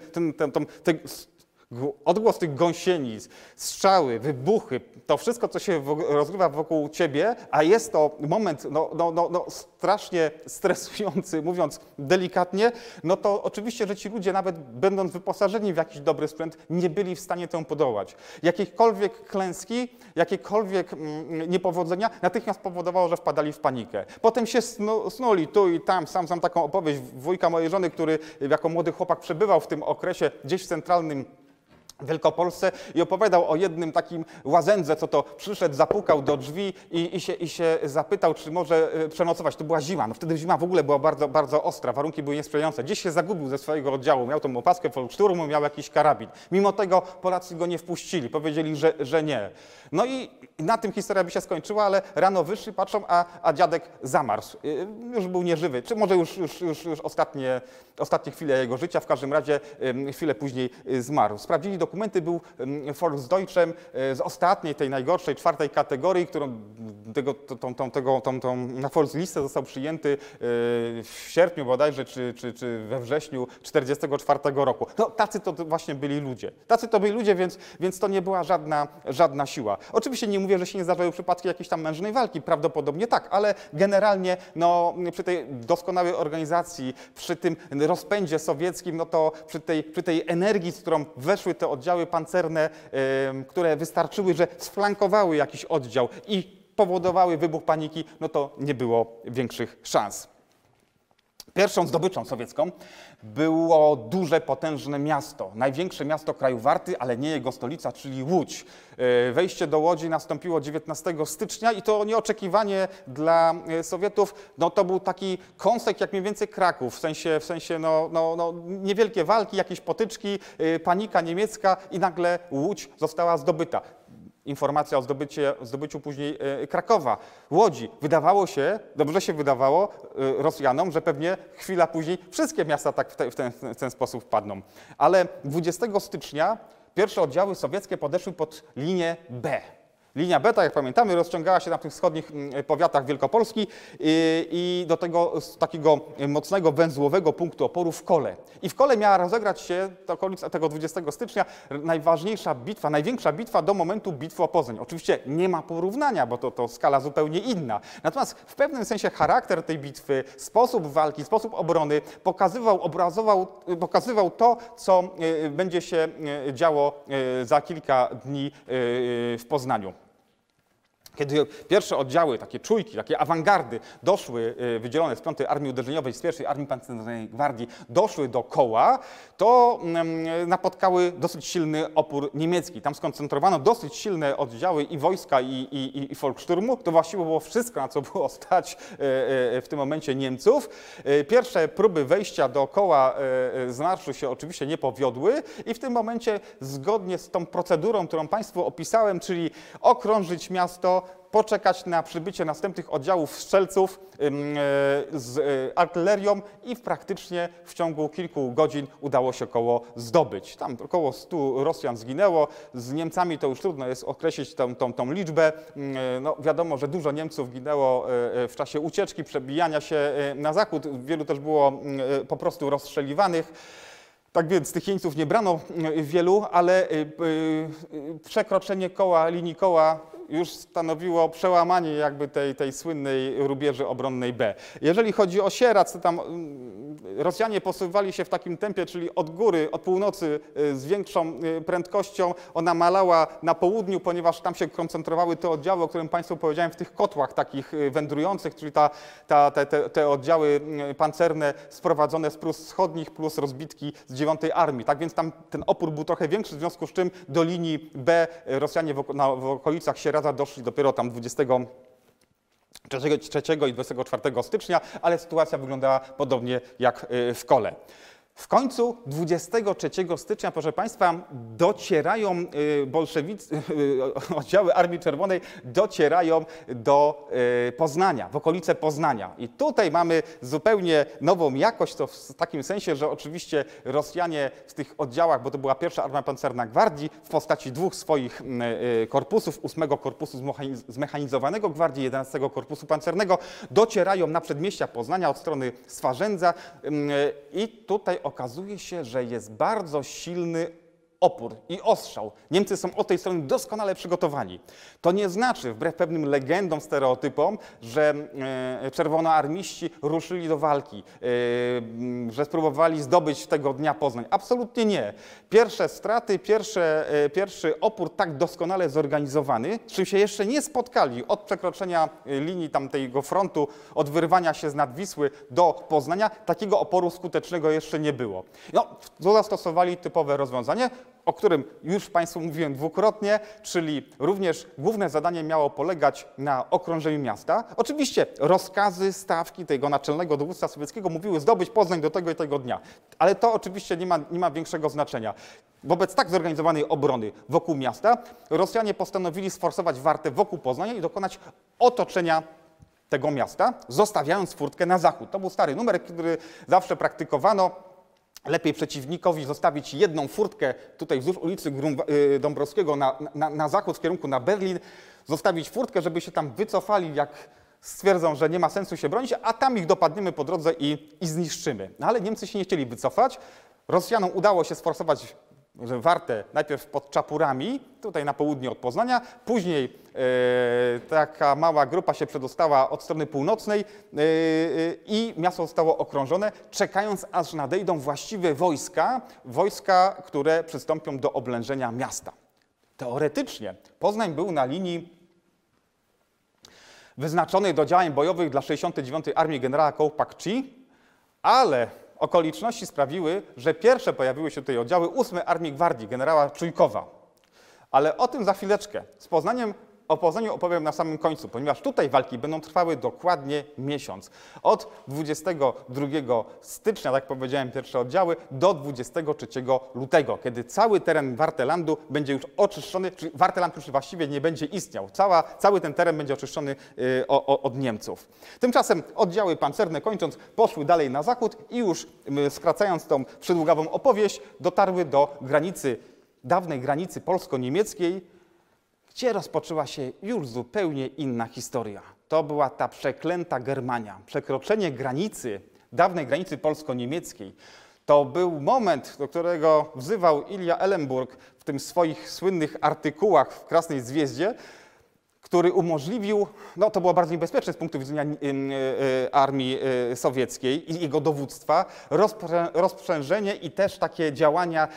S1: ten odgłos tych gąsienic, strzały, wybuchy, to wszystko, co się rozgrywa wokół ciebie, a jest to moment strasznie stresujący, mówiąc delikatnie, no to oczywiście, że ci ludzie, nawet będąc wyposażeni w jakiś dobry sprzęt, nie byli w stanie temu podołać. Jakiekolwiek klęski, jakiekolwiek niepowodzenia natychmiast powodowało, że wpadali w panikę. Potem się snuli tu i tam. Sam znam taką opowieść wujka mojej żony, który jako młody chłopak przebywał w tym okresie gdzieś w centralnym Wielkopolsce i opowiadał o jednym takim łazędze, co to przyszedł, zapukał do drzwi i się zapytał, czy może przenocować. To była zima. No wtedy zima w ogóle była bardzo, bardzo ostra, warunki były niesprzyjające. Gdzieś się zagubił ze swojego oddziału, miał tą opaskę Volkssturmu, miał jakiś karabin. Mimo tego Polacy go nie wpuścili, powiedzieli, że nie. No i na tym historia by się skończyła, ale rano wyszli, patrzą, a dziadek zamarzł. Już był nieżywy, czy może już ostatnie chwile jego życia, w każdym razie chwilę później zmarł. Sprawdzili
S2: dokumenty był Volksdeutschem z ostatniej, tej najgorszej, 4. kategorii, którą na Volkslistę został przyjęty w sierpniu bodajże, czy we wrześniu 1944 roku. No, tacy to właśnie byli ludzie. Tacy to byli ludzie, więc to nie była żadna siła. Oczywiście nie mówię, że się nie zdarzały przypadki jakiejś tam mężnej walki, prawdopodobnie tak, ale generalnie no, przy tej doskonałej organizacji, przy tym rozpędzie sowieckim, no to przy tej energii, z którą weszły te oddziały pancerne, które wystarczyły, że sflankowały jakiś oddział i powodowały wybuch paniki, no to nie było większych szans. Pierwszą zdobyczą sowiecką było duże, potężne miasto, największe miasto kraju Warty, ale nie jego stolica, czyli Łódź. Wejście do Łodzi nastąpiło 19 stycznia i to nieoczekiwanie dla Sowietów, no to był taki kąsek jak mniej więcej Kraków, w sensie niewielkie walki, jakieś potyczki, panika niemiecka i nagle Łódź została zdobyta. Informacja o zdobyciu później Krakowa, Łodzi. Wydawało się, dobrze się wydawało Rosjanom, że pewnie chwila później wszystkie miasta tak w ten sposób wpadną. Ale 20 stycznia pierwsze oddziały sowieckie podeszły pod linię B. Linia B, tak jak pamiętamy, rozciągała się na tych wschodnich powiatach Wielkopolski i do tego takiego mocnego węzłowego punktu oporu w Kole. I w Kole miała rozegrać się do okolic tego 20 stycznia najważniejsza bitwa, największa bitwa do momentu bitwy o Poznań. Oczywiście nie ma porównania, bo to skala zupełnie inna. Natomiast w pewnym sensie charakter tej bitwy, sposób walki, sposób obrony pokazywał to, co będzie się działo za kilka dni w Poznaniu. Kiedy pierwsze oddziały, takie czujki, takie awangardy doszły, wydzielone z 5. Armii Uderzeniowej, z 1. Armii Pancernej Gwardii, doszły do Koła, to napotkały dosyć silny opór niemiecki. Tam skoncentrowano dosyć silne oddziały i wojska, i Volkssturmu. To właściwie było wszystko, na co było stać w tym momencie Niemców. Pierwsze próby wejścia do Koła z marszu się oczywiście nie powiodły i w tym momencie, zgodnie z tą procedurą, którą Państwu opisałem, czyli okrążyć miasto, poczekać na przybycie następnych oddziałów strzelców z artylerią i praktycznie w ciągu kilku godzin udało się Koło zdobyć. Tam około 100 Rosjan zginęło, z Niemcami to już trudno jest określić tą liczbę. No, wiadomo, że dużo Niemców ginęło w czasie ucieczki, przebijania się na zachód, wielu też było po prostu rozstrzeliwanych. Tak więc tych jeńców nie brano wielu, ale przekroczenie Koła, linii Koła już stanowiło przełamanie jakby tej słynnej rubieży obronnej B. Jeżeli chodzi o Sieradz, to tam Rosjanie posuwali się w takim tempie, czyli od góry, od północy z większą prędkością. Ona malała na południu, ponieważ tam się koncentrowały te oddziały, o którym Państwu powiedziałem, w tych kotłach takich wędrujących, czyli te oddziały pancerne sprowadzone z Prus Wschodnich plus rozbitki z 9. Armii. Tak więc tam ten opór był trochę większy, w związku z czym do linii B Rosjanie w okolicach Sieradza doszli dopiero tam 23 i 24 stycznia, ale sytuacja wyglądała podobnie jak w Kole. W końcu 23 stycznia, proszę Państwa, docierają bolszewicy, oddziały Armii Czerwonej docierają do Poznania, w okolice Poznania. I tutaj mamy zupełnie nową jakość, to w takim sensie, że oczywiście Rosjanie w tych oddziałach, bo to była 1. Armia Pancerna Gwardii w postaci 2 swoich korpusów, 8 Korpusu Zmechanizowanego Gwardii, 11 Korpusu Pancernego, docierają na przedmieścia Poznania od strony Swarzędza i tutaj okazuje się, że jest bardzo silny opór i ostrzał. Niemcy są od tej strony doskonale przygotowani. To nie znaczy, wbrew pewnym legendom, stereotypom, że czerwonoarmiści ruszyli do walki, że spróbowali zdobyć tego dnia Poznań. Absolutnie nie. Pierwsze straty, pierwszy opór tak doskonale zorganizowany, z czym się jeszcze nie spotkali od przekroczenia linii tamtego frontu, od wyrwania się z nad Wisły do Poznania, takiego oporu skutecznego jeszcze nie było. No, tu zastosowali typowe rozwiązanie, o którym już Państwu mówiłem dwukrotnie, czyli również główne zadanie miało polegać na okrążeniu miasta. Oczywiście rozkazy, stawki tego naczelnego dowództwa sowieckiego mówiły zdobyć Poznań do tego i tego dnia, ale to oczywiście nie ma większego znaczenia. Wobec tak zorganizowanej obrony wokół miasta Rosjanie postanowili sforsować Wartę wokół Poznania i dokonać otoczenia tego miasta, zostawiając furtkę na zachód. To był stary numer, który zawsze praktykowano. lepiej przeciwnikowi zostawić jedną furtkę tutaj wzdłuż ulicy Dąbrowskiego na zachód w kierunku na Berlin, zostawić furtkę, żeby się tam wycofali, jak stwierdzą, że nie ma sensu się bronić, a tam ich dopadniemy po drodze i zniszczymy. No ale Niemcy się nie chcieli wycofać. Rosjanom udało się sforsować Wartę najpierw pod Czapurami, tutaj na południe od Poznania, później taka mała grupa się przedostała od strony północnej i miasto zostało okrążone, czekając aż nadejdą właściwe wojska, które przystąpią do oblężenia miasta. Teoretycznie Poznań był na linii wyznaczonej do działań bojowych dla 69. Armii generała Kołpak-Chi, ale okoliczności sprawiły, że pierwsze pojawiły się tutaj oddziały 8 Armii Gwardii generała Czujkowa. Ale o tym za chwileczkę. O Poznaniu opowiem na samym końcu, ponieważ tutaj walki będą trwały dokładnie miesiąc. Od 22 stycznia, tak jak powiedziałem, pierwsze oddziały, do 23 lutego, kiedy cały teren Wartelandu będzie już oczyszczony, czyli Warteland już właściwie nie będzie istniał. Cały ten teren będzie oczyszczony od Niemców. Tymczasem oddziały pancerne, kończąc, poszły dalej na zachód i już skracając tą przydługawą opowieść, dotarły do dawnej granicy polsko-niemieckiej, gdzie rozpoczęła się już zupełnie inna historia. To była ta przeklęta Germania. Przekroczenie granicy, dawnej granicy polsko-niemieckiej, to był moment, do którego wzywał Ilja Ellenburg w tym swoich słynnych artykułach w Krasnej Zwieździe, który umożliwił, no to było bardzo niebezpieczne z punktu widzenia armii sowieckiej i jego dowództwa, rozprzężenie i też takie działania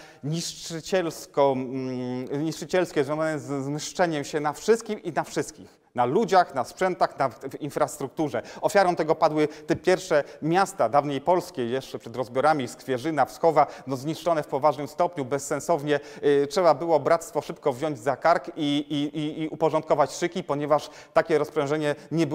S2: niszczycielskie związane z niszczeniem się na wszystkim i na wszystkich. Na ludziach, na sprzętach, w infrastrukturze. Ofiarą tego padły te pierwsze miasta dawniej polskie, jeszcze przed rozbiorami, Skwierzyna, Wschowa, no zniszczone w poważnym stopniu, bezsensownie. Trzeba było bractwo szybko wziąć za kark i uporządkować szyki, ponieważ takie rozprężenie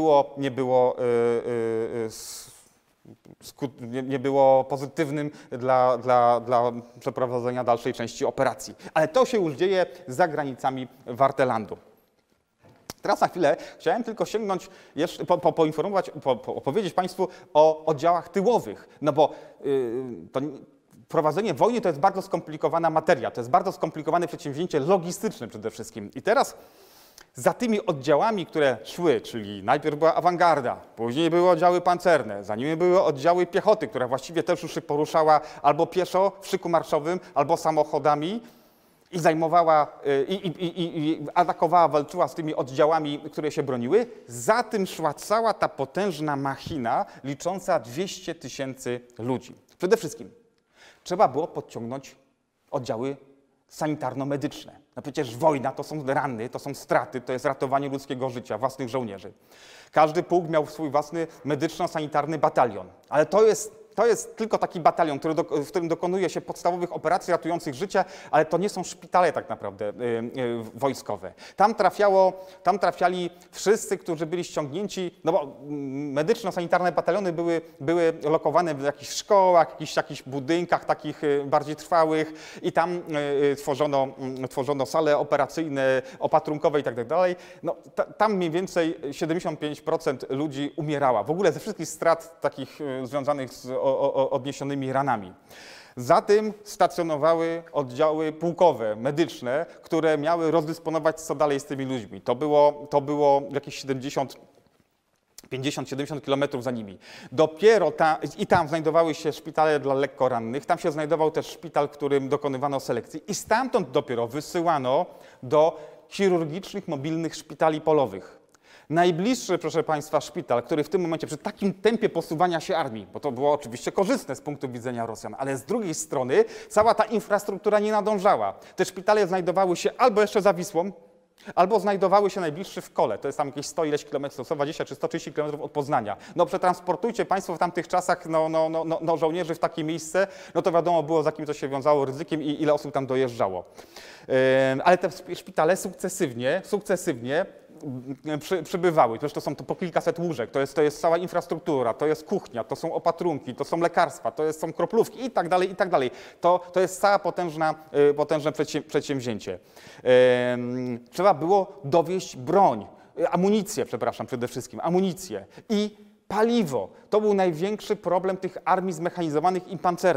S2: nie było pozytywnym dla przeprowadzenia dalszej części operacji. Ale to się już dzieje za granicami Wartelandu. Teraz na chwilę chciałem tylko sięgnąć, jeszcze poinformować, opowiedzieć Państwu o oddziałach tyłowych, no bo prowadzenie wojny to jest bardzo skomplikowana materia, to jest bardzo skomplikowane przedsięwzięcie logistyczne przede wszystkim. I teraz za tymi oddziałami, które szły, czyli najpierw była awangarda, później były oddziały pancerne, za nimi były oddziały piechoty, która właściwie też już się poruszała albo pieszo w szyku marszowym, albo samochodami, i zajmowała, i atakowała, walczyła z tymi oddziałami, które się broniły. Za tym szła cała ta potężna machina licząca 200 000 ludzi. Przede wszystkim trzeba było podciągnąć oddziały sanitarno-medyczne. No przecież wojna to są rany, to są straty, to jest ratowanie ludzkiego życia, własnych żołnierzy. Każdy pułk miał swój własny medyczno-sanitarny batalion, ale to jest tylko taki batalion, w którym dokonuje się podstawowych operacji ratujących życie, ale to nie są szpitale tak naprawdę wojskowe. Tam trafiali wszyscy, którzy byli ściągnięci, no bo medyczno-sanitarne bataliony były lokowane w jakichś szkołach, jakichś budynkach takich bardziej trwałych i tam tworzono sale operacyjne, opatrunkowe i tak dalej. No, tam mniej więcej 75% ludzi umierała. W ogóle ze wszystkich strat takich związanych z odniesionymi ranami. Za tym stacjonowały oddziały pułkowe, medyczne, które miały rozdysponować co dalej z tymi ludźmi. To było jakieś 50-70 kilometrów za nimi. Dopiero tam znajdowały się szpitale dla lekko rannych, tam się znajdował też szpital, w którym dokonywano selekcji i stamtąd dopiero wysyłano do chirurgicznych, mobilnych szpitali polowych. Najbliższy, proszę Państwa, szpital, który w tym momencie przy takim tempie posuwania się armii, bo to było oczywiście korzystne z punktu widzenia Rosjan, ale z drugiej strony cała ta infrastruktura nie nadążała. Te szpitale znajdowały się albo jeszcze za Wisłą, albo znajdowały się najbliższy w Kole, to jest tam jakieś 100 ileś kilometrów, 120 czy 130 kilometrów od Poznania. No przetransportujcie Państwo w tamtych czasach żołnierzy w takie miejsce, no to wiadomo było, z jakim to się wiązało ryzykiem i ile osób tam dojeżdżało. Ale te szpitale sukcesywnie przybywały. Przecież to po kilkaset łóżek, to jest cała infrastruktura, to jest kuchnia, to są opatrunki, to są lekarstwa, są kroplówki i tak dalej, i tak dalej. To jest całe potężne przedsięwzięcie. Trzeba było dowieźć broń, amunicję, przepraszam, przede wszystkim, amunicję i paliwo. To był największy problem tych armii zmechanizowanych i pancernych.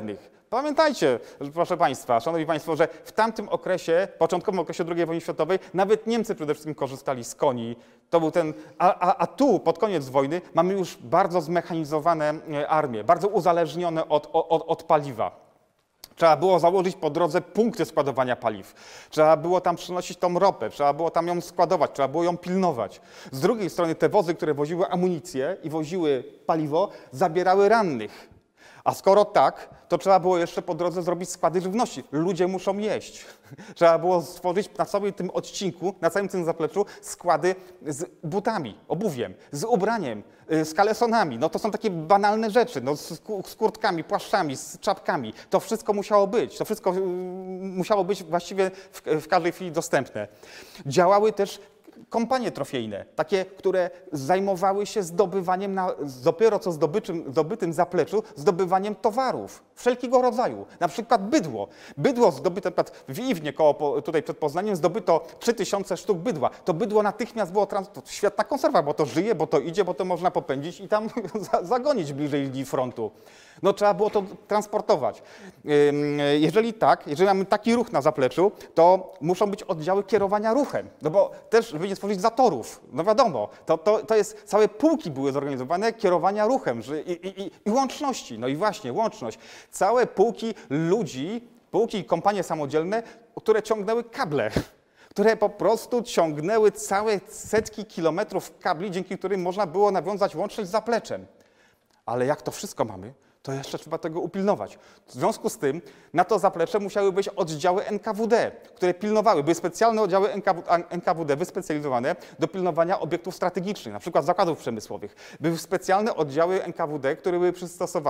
S2: Pamiętajcie, proszę Państwa, Szanowni Państwo, że w tamtym okresie, początkowym okresie II wojny światowej, nawet Niemcy przede wszystkim korzystali z koni. To był ten, a tu pod koniec wojny mamy już bardzo zmechanizowane armie, bardzo uzależnione od paliwa. Trzeba było założyć po drodze punkty składowania paliw. Trzeba było tam przynosić tą ropę, trzeba było tam ją składować, trzeba było ją pilnować. Z drugiej strony te wozy, które woziły amunicję i woziły paliwo, zabierały rannych. A skoro tak, to trzeba było jeszcze po drodze zrobić składy żywności. Ludzie muszą jeść. Trzeba było stworzyć na całym tym odcinku, na całym tym zapleczu składy z butami, obuwiem, z ubraniem, z kalesonami. No to są takie banalne rzeczy, no z kurtkami, płaszczami, z czapkami. To wszystko musiało być. To wszystko musiało być właściwie w każdej chwili dostępne. Działały też kompanie trofejne, takie, które zajmowały się zdobywaniem, dopiero co zdobytym zapleczu, zdobywaniem towarów wszelkiego rodzaju, na przykład bydło. Bydło zdobyte w Iwnie, tutaj przed Poznaniem, zdobyto 3000 sztuk bydła. To bydło natychmiast było świetna konserwa, bo to żyje, bo to idzie, bo to można popędzić i tam zagonić bliżej linii frontu. No trzeba było to transportować. Jeżeli mamy taki ruch na zapleczu, to muszą być oddziały kierowania ruchem, no bo też, żeby nie stworzyć zatorów, no wiadomo, to jest, całe pułki były zorganizowane kierowania ruchem i łączności, no i właśnie łączność. Całe pułki ludzi, pułki i kompanie samodzielne, które ciągnęły kable, które po prostu ciągnęły całe setki kilometrów kabli, dzięki którym można było nawiązać łączność z zapleczem. Ale jak to wszystko mamy, to jeszcze trzeba tego upilnować. W związku z tym na to zaplecze musiały być oddziały NKWD, które pilnowały. Były specjalne oddziały NKWD wyspecjalizowane do pilnowania obiektów strategicznych, na przykład zakładów przemysłowych. Były specjalne oddziały NKWD, które były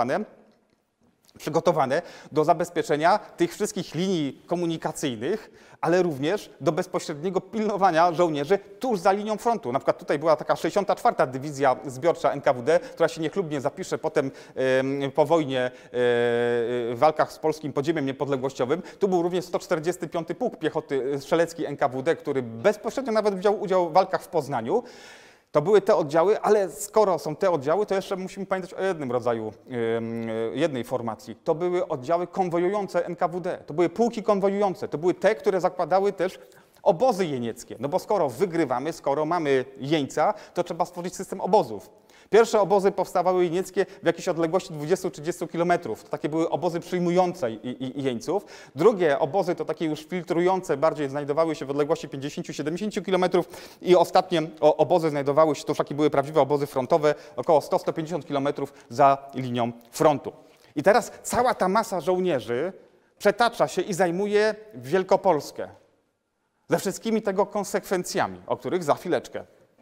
S2: przygotowane do zabezpieczenia tych wszystkich linii komunikacyjnych, ale również do bezpośredniego pilnowania żołnierzy tuż za linią frontu. Na przykład tutaj była taka 64. Dywizja Zbiorcza NKWD, która się niechlubnie zapisze potem po wojnie w walkach z polskim podziemiem niepodległościowym. Tu był również 145. Pułk Piechoty Strzelecki NKWD, który bezpośrednio nawet wziął udział w walkach w Poznaniu. To były te oddziały, ale skoro są te oddziały, to jeszcze musimy pamiętać o jednym rodzaju, jednej formacji. To były oddziały konwojujące NKWD, to były pułki konwojujące, to były te, które zakładały też obozy jenieckie. No bo skoro wygrywamy, skoro mamy jeńca, to trzeba stworzyć system obozów. Pierwsze obozy powstawały jenieckie w jakiejś odległości 20-30 kilometrów. To takie były obozy przyjmujące jeńców. Drugie obozy to takie już filtrujące, bardziej znajdowały się w odległości 50-70 kilometrów. I ostatnie obozy znajdowały się, to już takie były prawdziwe obozy frontowe, około 100-150 kilometrów za linią frontu. I teraz cała ta masa żołnierzy przetacza się i zajmuje Wielkopolskę. Ze wszystkimi tego konsekwencjami, o których za chwileczkę.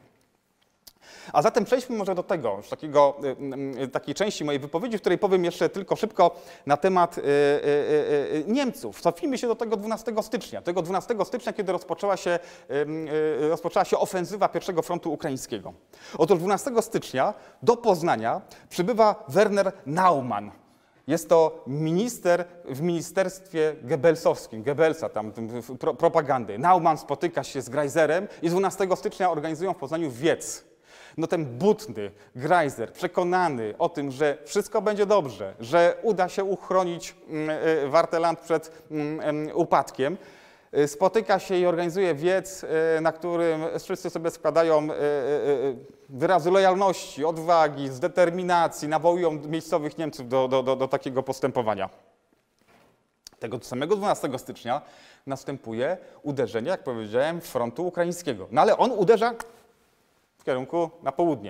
S2: A zatem przejdźmy może do tego, takiej części mojej wypowiedzi, w której powiem jeszcze tylko szybko na temat Niemców. Cofnijmy się do tego 12 stycznia. Tego 12 stycznia, kiedy rozpoczęła się ofensywa pierwszego frontu ukraińskiego. Otóż 12 stycznia do Poznania przybywa Werner Naumann. Jest to minister w ministerstwie Goebbelsowskim, Goebbelsa, tam propagandy. Naumann spotyka się z Greiserem i 12 stycznia organizują w Poznaniu wiec. No ten butny Greiser, przekonany o tym, że wszystko będzie dobrze, że uda się uchronić Wartheland przed upadkiem, spotyka się i organizuje wiec, na którym wszyscy sobie składają wyrazy lojalności, odwagi, zdeterminacji, nawołują miejscowych Niemców do takiego postępowania. Tego samego 12 stycznia następuje uderzenie, jak powiedziałem, frontu ukraińskiego. No ale on uderza w kierunku na południe.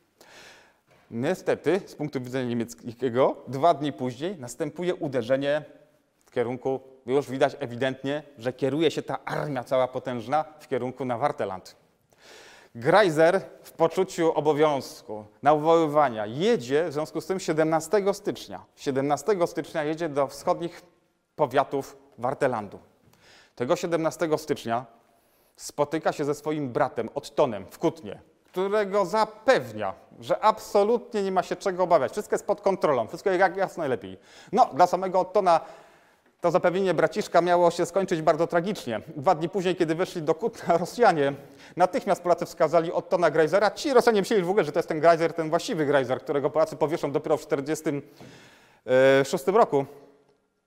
S2: Niestety, z punktu widzenia niemieckiego, 2 dni później następuje uderzenie w kierunku, już widać ewidentnie, że kieruje się ta armia cała potężna w kierunku na Wartheland. Greiser w poczuciu obowiązku, nawoływania jedzie w związku z tym 17 stycznia. 17 stycznia jedzie do wschodnich powiatów Warthelandu. Tego 17 stycznia spotyka się ze swoim bratem Ottonem w Kutnie, którego zapewnia, że absolutnie nie ma się czego obawiać. Wszystko jest pod kontrolą, wszystko jak najlepiej. No, dla samego Ottona to zapewnienie braciszka miało się skończyć bardzo tragicznie. 2 dni później, kiedy weszli do Kutna Rosjanie, natychmiast Polacy wskazali Ottona Greisera. Ci Rosjanie myśleli w ogóle, że to jest ten Greiser, ten właściwy Greiser, którego Polacy powieszą dopiero w 1946 roku.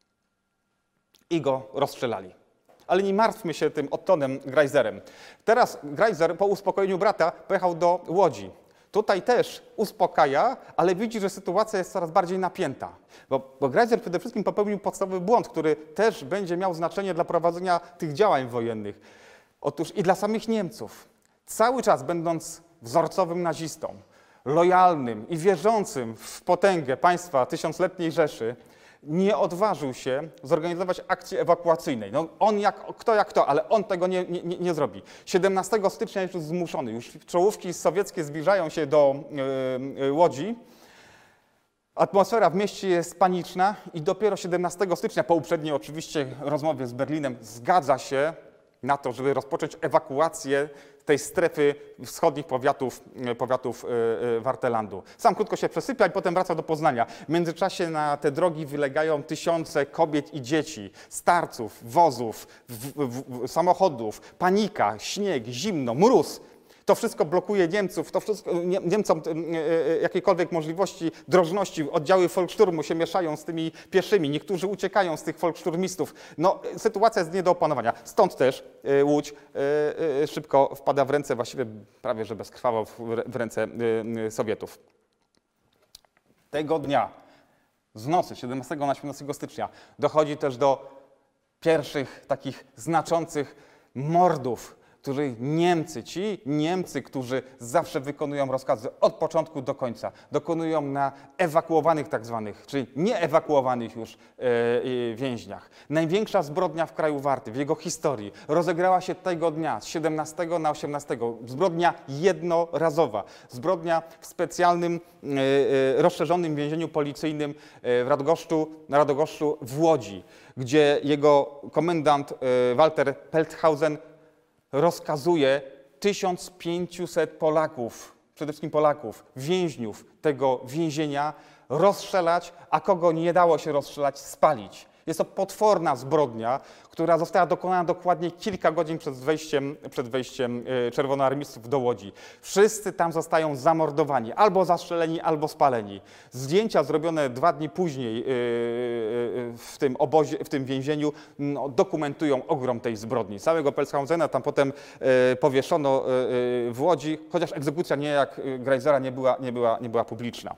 S2: i go rozstrzelali. Ale nie martwmy się tym Ottonem Greiserem. Teraz Greiser po uspokojeniu brata pojechał do Łodzi. Tutaj też uspokaja, ale widzi, że sytuacja jest coraz bardziej napięta. Bo Greiser przede wszystkim popełnił podstawowy błąd, który też będzie miał znaczenie dla prowadzenia tych działań wojennych. Otóż i dla samych Niemców. Cały czas będąc wzorcowym nazistą, lojalnym i wierzącym w potęgę państwa tysiącletniej Rzeszy, nie odważył się zorganizować akcji ewakuacyjnej. No on jak kto, ale on tego nie zrobi. 17 stycznia jest już zmuszony, już czołówki sowieckie zbliżają się do Łodzi. Atmosfera w mieście jest paniczna i dopiero 17 stycznia, po uprzedniej oczywiście rozmowie z Berlinem, zgadza się na to, żeby rozpocząć ewakuację tej strefy wschodnich powiatów Wartelandu. Sam krótko się przesypia i potem wraca do Poznania. W międzyczasie na te drogi wylegają tysiące kobiet i dzieci, starców, wozów, samochodów, panika, śnieg, zimno, mróz. To wszystko blokuje Niemców, to wszystko, Niemcom jakiekolwiek możliwości drożności, oddziały Volkssturmu się mieszają z tymi pieszymi, niektórzy uciekają z tych Volkssturmistów. No, sytuacja jest nie do opanowania. Stąd też Łódź szybko wpada w ręce, właściwie prawie że bezkrwawo w ręce Sowietów. Tego dnia, z nocy 17 na 17 stycznia, dochodzi też do pierwszych takich znaczących mordów, ci Niemcy, którzy zawsze wykonują rozkazy od początku do końca, dokonują na ewakuowanych tak zwanych, czyli nieewakuowanych już więźniach. Największa zbrodnia w kraju Warty, w jego historii, rozegrała się tego dnia, z 17 na 18. Zbrodnia jednorazowa. Zbrodnia w specjalnym, rozszerzonym więzieniu policyjnym na Radogoszczu w Łodzi, gdzie jego komendant Walter Pelthausen rozkazuje 1500 Polaków, przede wszystkim Polaków, więźniów tego więzienia rozstrzelać, a kogo nie dało się rozstrzelać, spalić. Jest to potworna zbrodnia, która została dokonana dokładnie kilka godzin przed wejściem czerwonoarmistów do Łodzi. Wszyscy tam zostają zamordowani, albo zastrzeleni, albo spaleni. Zdjęcia zrobione 2 dni później w tym więzieniu dokumentują ogrom tej zbrodni. Całego Pelthausena tam potem powieszono w Łodzi, chociaż egzekucja nie jak Greisera nie była publiczna.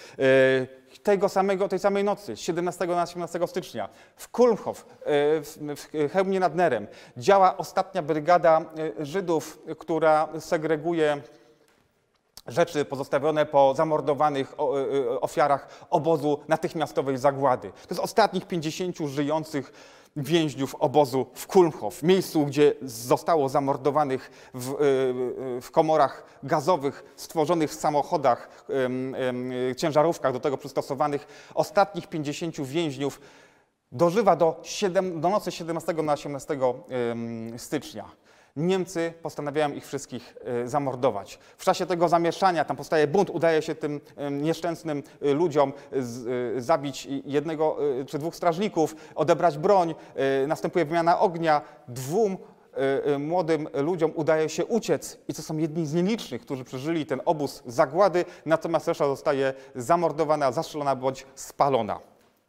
S2: Tej samej nocy, z 17 na 18 stycznia, w Kulmhof, w Chełmie nad Nerem, działa ostatnia brygada Żydów, która segreguje rzeczy pozostawione po zamordowanych ofiarach obozu natychmiastowej zagłady. To jest ostatnich 50 żyjących więźniów obozu w Kulmhof, miejscu, gdzie zostało zamordowanych w komorach gazowych, stworzonych w samochodach, ciężarówkach do tego przystosowanych. Ostatnich 50 więźniów dożywa do nocy 17 na 18 stycznia. Niemcy postanawiają ich wszystkich zamordować. W czasie tego zamieszania tam powstaje bunt, udaje się tym nieszczęsnym ludziom zabić 1 czy 2 strażników, odebrać broń, następuje wymiana ognia. 2 młodym ludziom udaje się uciec i to są jedni z nielicznych, którzy przeżyli ten obóz zagłady, natomiast reszta zostaje zamordowana, zastrzelona bądź spalona.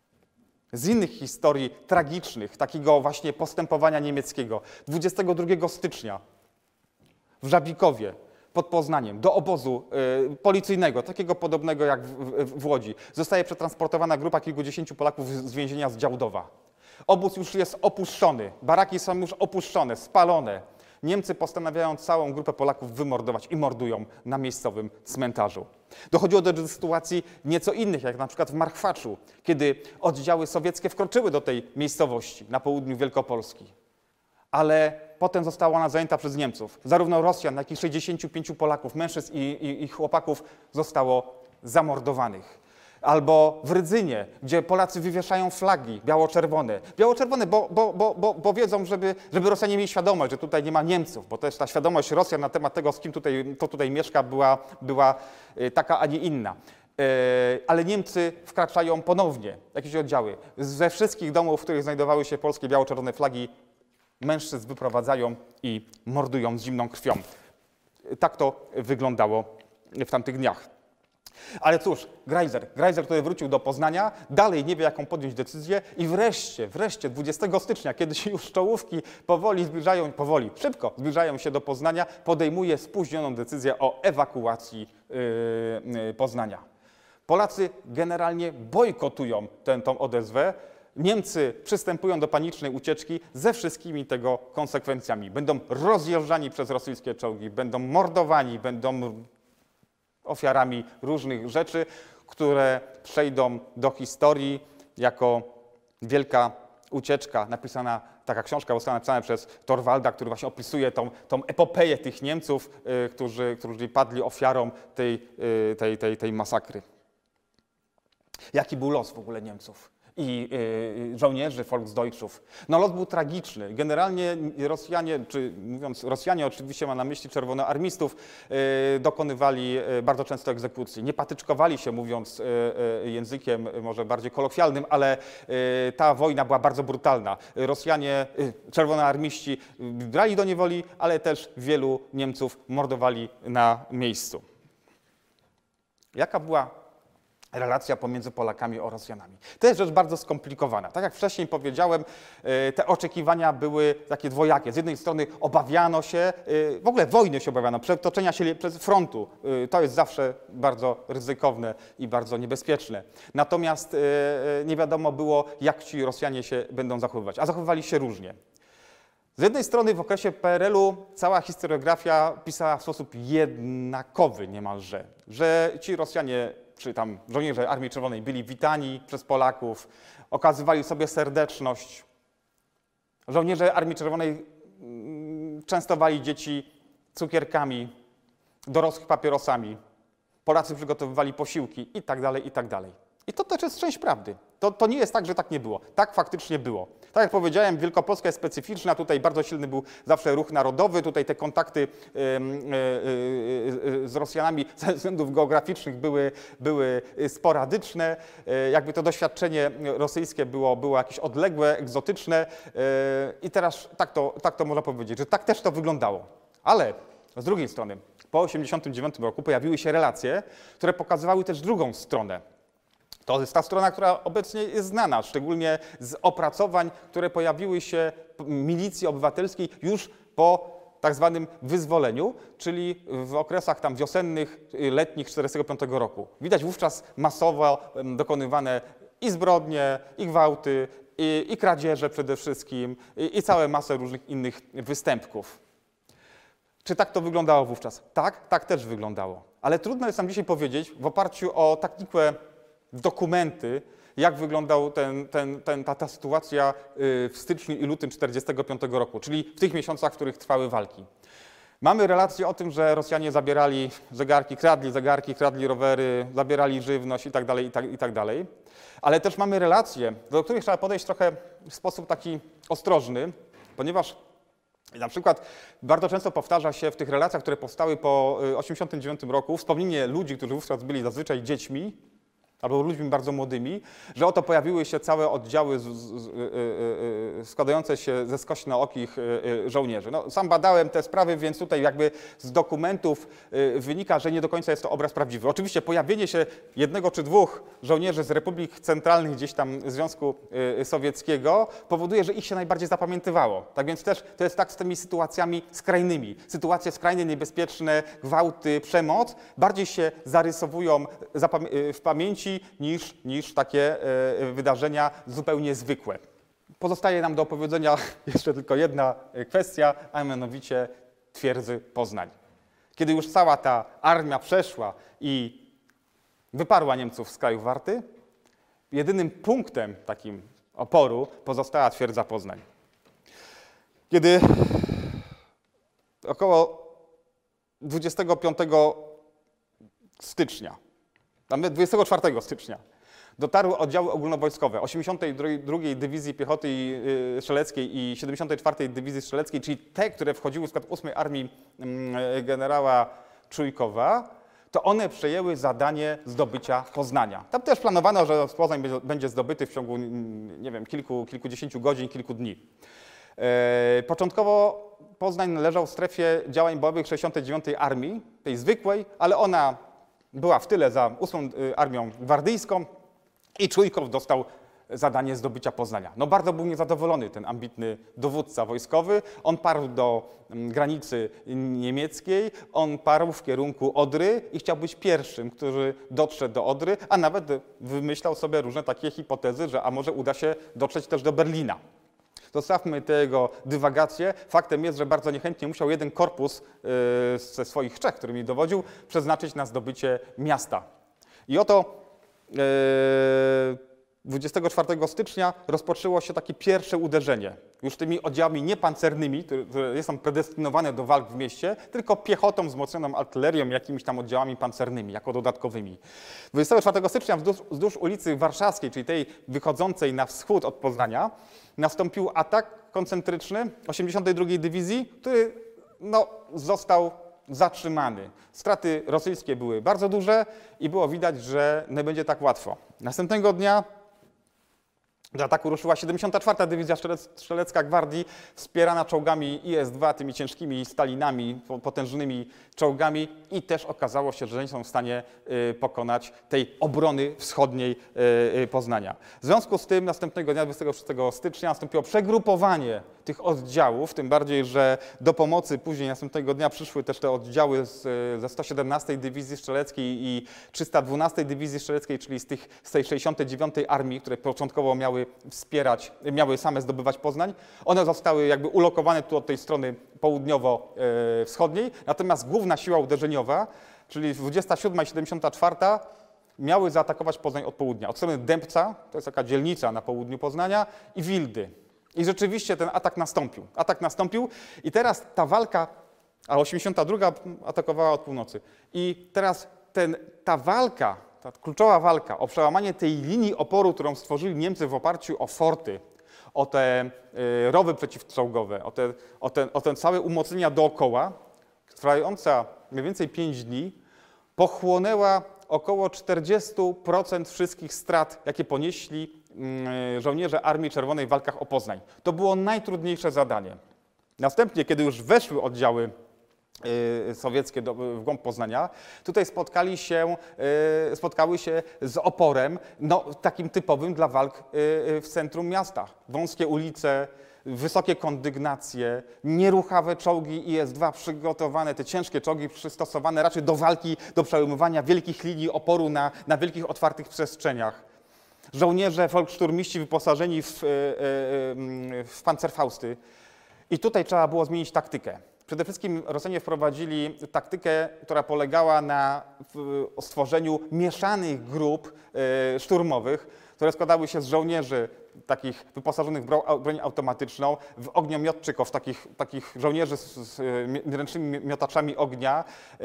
S2: Z innych historii tragicznych, takiego właśnie postępowania niemieckiego, 22 stycznia w Żabikowie pod Poznaniem do obozu policyjnego, takiego podobnego jak w Łodzi, zostaje przetransportowana grupa kilkudziesięciu Polaków z więzienia z Działdowa. Obóz już jest opuszczony, baraki są już opuszczone, spalone. Niemcy postanawiają całą grupę Polaków wymordować i mordują na miejscowym cmentarzu. Dochodziło do sytuacji nieco innych, jak na przykład w Marchwaczu, kiedy oddziały sowieckie wkroczyły do tej miejscowości na południu Wielkopolski. Ale potem została ona zajęta przez Niemców. Zarówno Rosjan, jak i 65 Polaków, mężczyzn i chłopaków zostało zamordowanych. Albo w Rydzynie, gdzie Polacy wywieszają flagi biało-czerwone. Biało-czerwone, bo wiedzą, żeby Rosjanie mieli świadomość, że tutaj nie ma Niemców, bo też ta świadomość Rosjan na temat tego, z kim tutaj mieszka, była taka, a nie inna. Ale Niemcy wkraczają ponownie, jakieś oddziały. Ze wszystkich domów, w których znajdowały się polskie biało-czerwone flagi, mężczyzn wyprowadzają i mordują z zimną krwią. Tak to wyglądało w tamtych dniach. Ale cóż, Greiser, który wrócił do Poznania, dalej nie wie, jaką podjąć decyzję i wreszcie 20 stycznia, kiedy się już czołówki szybko zbliżają się do Poznania, podejmuje spóźnioną decyzję o ewakuacji Poznania. Polacy generalnie bojkotują tą odezwę. Niemcy przystępują do panicznej ucieczki ze wszystkimi tego konsekwencjami. Będą rozjeżdżani przez rosyjskie czołgi, będą mordowani, będą ofiarami różnych rzeczy, które przejdą do historii jako wielka ucieczka. Taka książka została napisana przez Torwalda, który właśnie opisuje tą epopeję tych Niemców, którzy padli ofiarą tej masakry. Jaki był los w ogóle Niemców i żołnierzy Volksdeutschów? No los był tragiczny. Generalnie Rosjanie, Rosjanie oczywiście ma na myśli czerwonoarmistów, dokonywali bardzo często egzekucji. Nie patyczkowali się, mówiąc językiem może bardziej kolokwialnym, ale ta wojna była bardzo brutalna. Rosjanie, czerwonoarmiści brali do niewoli, ale też wielu Niemców mordowali na miejscu. Jaka była relacja pomiędzy Polakami a Rosjanami? To jest rzecz bardzo skomplikowana. Tak jak wcześniej powiedziałem, te oczekiwania były takie dwojakie. Z jednej strony obawiano się, w ogóle wojny się obawiano, przetoczenia się przez frontu. To jest zawsze bardzo ryzykowne i bardzo niebezpieczne. Natomiast nie wiadomo było, jak ci Rosjanie się będą zachowywać, a zachowywali się różnie. Z jednej strony w okresie PRL-u cała historiografia pisała w sposób jednakowy niemalże, że ci Rosjanie czy tam żołnierze Armii Czerwonej byli witani przez Polaków, okazywali sobie serdeczność. Żołnierze Armii Czerwonej częstowali dzieci cukierkami, dorosłych papierosami. Polacy przygotowywali posiłki i tak dalej, i tak dalej. I to też jest część prawdy. To nie jest tak, że tak nie było. Tak faktycznie było. Tak jak powiedziałem, Wielkopolska jest specyficzna, tutaj bardzo silny był zawsze ruch narodowy, tutaj te kontakty z Rosjanami ze względów geograficznych były sporadyczne. Jakby to doświadczenie rosyjskie było jakieś odległe, egzotyczne i teraz tak to można powiedzieć, że tak też to wyglądało. Ale z drugiej strony, po 1989 roku pojawiły się relacje, które pokazywały też drugą stronę. To jest ta strona, która obecnie jest znana, szczególnie z opracowań, które pojawiły się milicji obywatelskiej już po tak zwanym wyzwoleniu, czyli w okresach tam wiosennych, letnich 1945 roku. Widać wówczas masowo dokonywane i zbrodnie, i gwałty, i kradzieże przede wszystkim, i całe masę różnych innych występków. Czy tak to wyglądało wówczas? Tak też wyglądało. Ale trudno jest nam dzisiaj powiedzieć w oparciu o tak nikłe dokumenty, jak wyglądała ta sytuacja w styczniu i lutym 1945 roku, czyli w tych miesiącach, w których trwały walki. Mamy relacje o tym, że Rosjanie zabierali zegarki, kradli rowery, zabierali żywność itd., ale też mamy relacje, do których trzeba podejść trochę w sposób taki ostrożny, ponieważ na przykład bardzo często powtarza się w tych relacjach, które powstały po 1989 roku, wspomnienie ludzi, którzy wówczas byli zazwyczaj dziećmi, albo ludźmi bardzo młodymi, że oto pojawiły się całe oddziały składające się ze skośnookich żołnierzy. No, sam badałem te sprawy, więc tutaj jakby z dokumentów wynika, że nie do końca jest to obraz prawdziwy. Oczywiście pojawienie się jednego czy dwóch żołnierzy z republik centralnych gdzieś tam Związku Sowieckiego powoduje, że ich się najbardziej zapamiętywało. Tak więc też to jest tak z tymi sytuacjami skrajnymi. Sytuacje skrajnie niebezpieczne, gwałty, przemoc bardziej się zarysowują w pamięci niż takie wydarzenia zupełnie zwykłe. Pozostaje nam do opowiedzenia jeszcze tylko jedna kwestia, a mianowicie twierdzy Poznań. Kiedy już cała ta armia przeszła i wyparła Niemców z kraju Warty, jedynym punktem takim oporu pozostała twierdza Poznań. Kiedy około 25 stycznia, nawet 24 stycznia dotarły oddziały ogólnowojskowe 82. Dywizji Piechoty Strzeleckiej i 74. Dywizji Strzeleckiej, czyli te, które wchodziły w skład 8 Armii generała Czujkowa, to one przejęły zadanie zdobycia Poznania. Tam też planowano, że Poznań będzie zdobyty w ciągu, nie wiem, kilkudziesięciu godzin, kilku dni. Początkowo Poznań należał w strefie działań bojowych 69. Armii, tej zwykłej, ale ona była w tyle za 8. Armią Gwardyjską i Czujkow dostał zadanie zdobycia Poznania. No bardzo był niezadowolony ten ambitny dowódca wojskowy. On parł do granicy niemieckiej, on parł w kierunku Odry i chciał być pierwszym, który dotrze do Odry, a nawet wymyślał sobie różne takie hipotezy, że a może uda się dotrzeć też do Berlina. Zostawmy te jego dywagacje. Faktem jest, że bardzo niechętnie musiał jeden korpus ze swoich trzech, którymi dowodził, przeznaczyć na zdobycie miasta. I oto 24 stycznia rozpoczęło się takie pierwsze uderzenie. Już tymi oddziałami niepancernymi, które są predestynowane do walk w mieście, tylko piechotą wzmocnioną artylerią, jakimiś tam oddziałami pancernymi, jako dodatkowymi. 24 stycznia wzdłuż ulicy Warszawskiej, czyli tej wychodzącej na wschód od Poznania, nastąpił atak koncentryczny 82. Dywizji, który został zatrzymany. Straty rosyjskie były bardzo duże i było widać, że nie będzie tak łatwo. Następnego dnia do ataku ruszyła 74. Dywizja Strzelecka Gwardii, wspierana czołgami IS-2, tymi ciężkimi Stalinami, potężnymi czołgami i też okazało się, że nie są w stanie pokonać tej obrony wschodniej Poznania. W związku z tym następnego dnia, 26 stycznia, nastąpiło przegrupowanie tych oddziałów, tym bardziej, że do pomocy później następnego dnia przyszły też te oddziały ze 117 Dywizji Strzeleckiej i 312 Dywizji Strzeleckiej, czyli z tej 69 Armii, które początkowo miały same zdobywać Poznań. One zostały jakby ulokowane tu od tej strony południowo-wschodniej, natomiast główna siła uderzeniowa, czyli 27 i 74, miały zaatakować Poznań od południa. Od strony Dębca, to jest taka dzielnica na południu Poznania, i Wildy. I rzeczywiście ten atak nastąpił. Atak nastąpił i teraz ta walka, a 82 atakowała od północy. I teraz ta walka, ta kluczowa walka o przełamanie tej linii oporu, którą stworzyli Niemcy w oparciu o forty, o te rowy przeciwczołgowe, o te całe umocnienia dookoła, trwająca mniej więcej 5 dni, pochłonęła około 40% wszystkich strat, jakie ponieśli żołnierze Armii Czerwonej w walkach o Poznań. To było najtrudniejsze zadanie. Następnie, kiedy już weszły oddziały sowieckie w głąb Poznania, tutaj spotkały się z oporem takim typowym dla walk w centrum miasta. Wąskie ulice, wysokie kondygnacje, nieruchawe czołgi IS-2 przygotowane, te ciężkie czołgi przystosowane raczej do walki, do przełamywania wielkich linii oporu na wielkich, otwartych przestrzeniach. Żołnierze, folkszturmiści wyposażeni w pancerfausty. I tutaj trzeba było zmienić taktykę. Przede wszystkim Rosjanie wprowadzili taktykę, która polegała na stworzeniu mieszanych grup szturmowych, które się z żołnierzy takich wyposażonych w broń automatyczną, w ogniomiotczyków, takich żołnierzy z ręcznymi miotaczami ognia,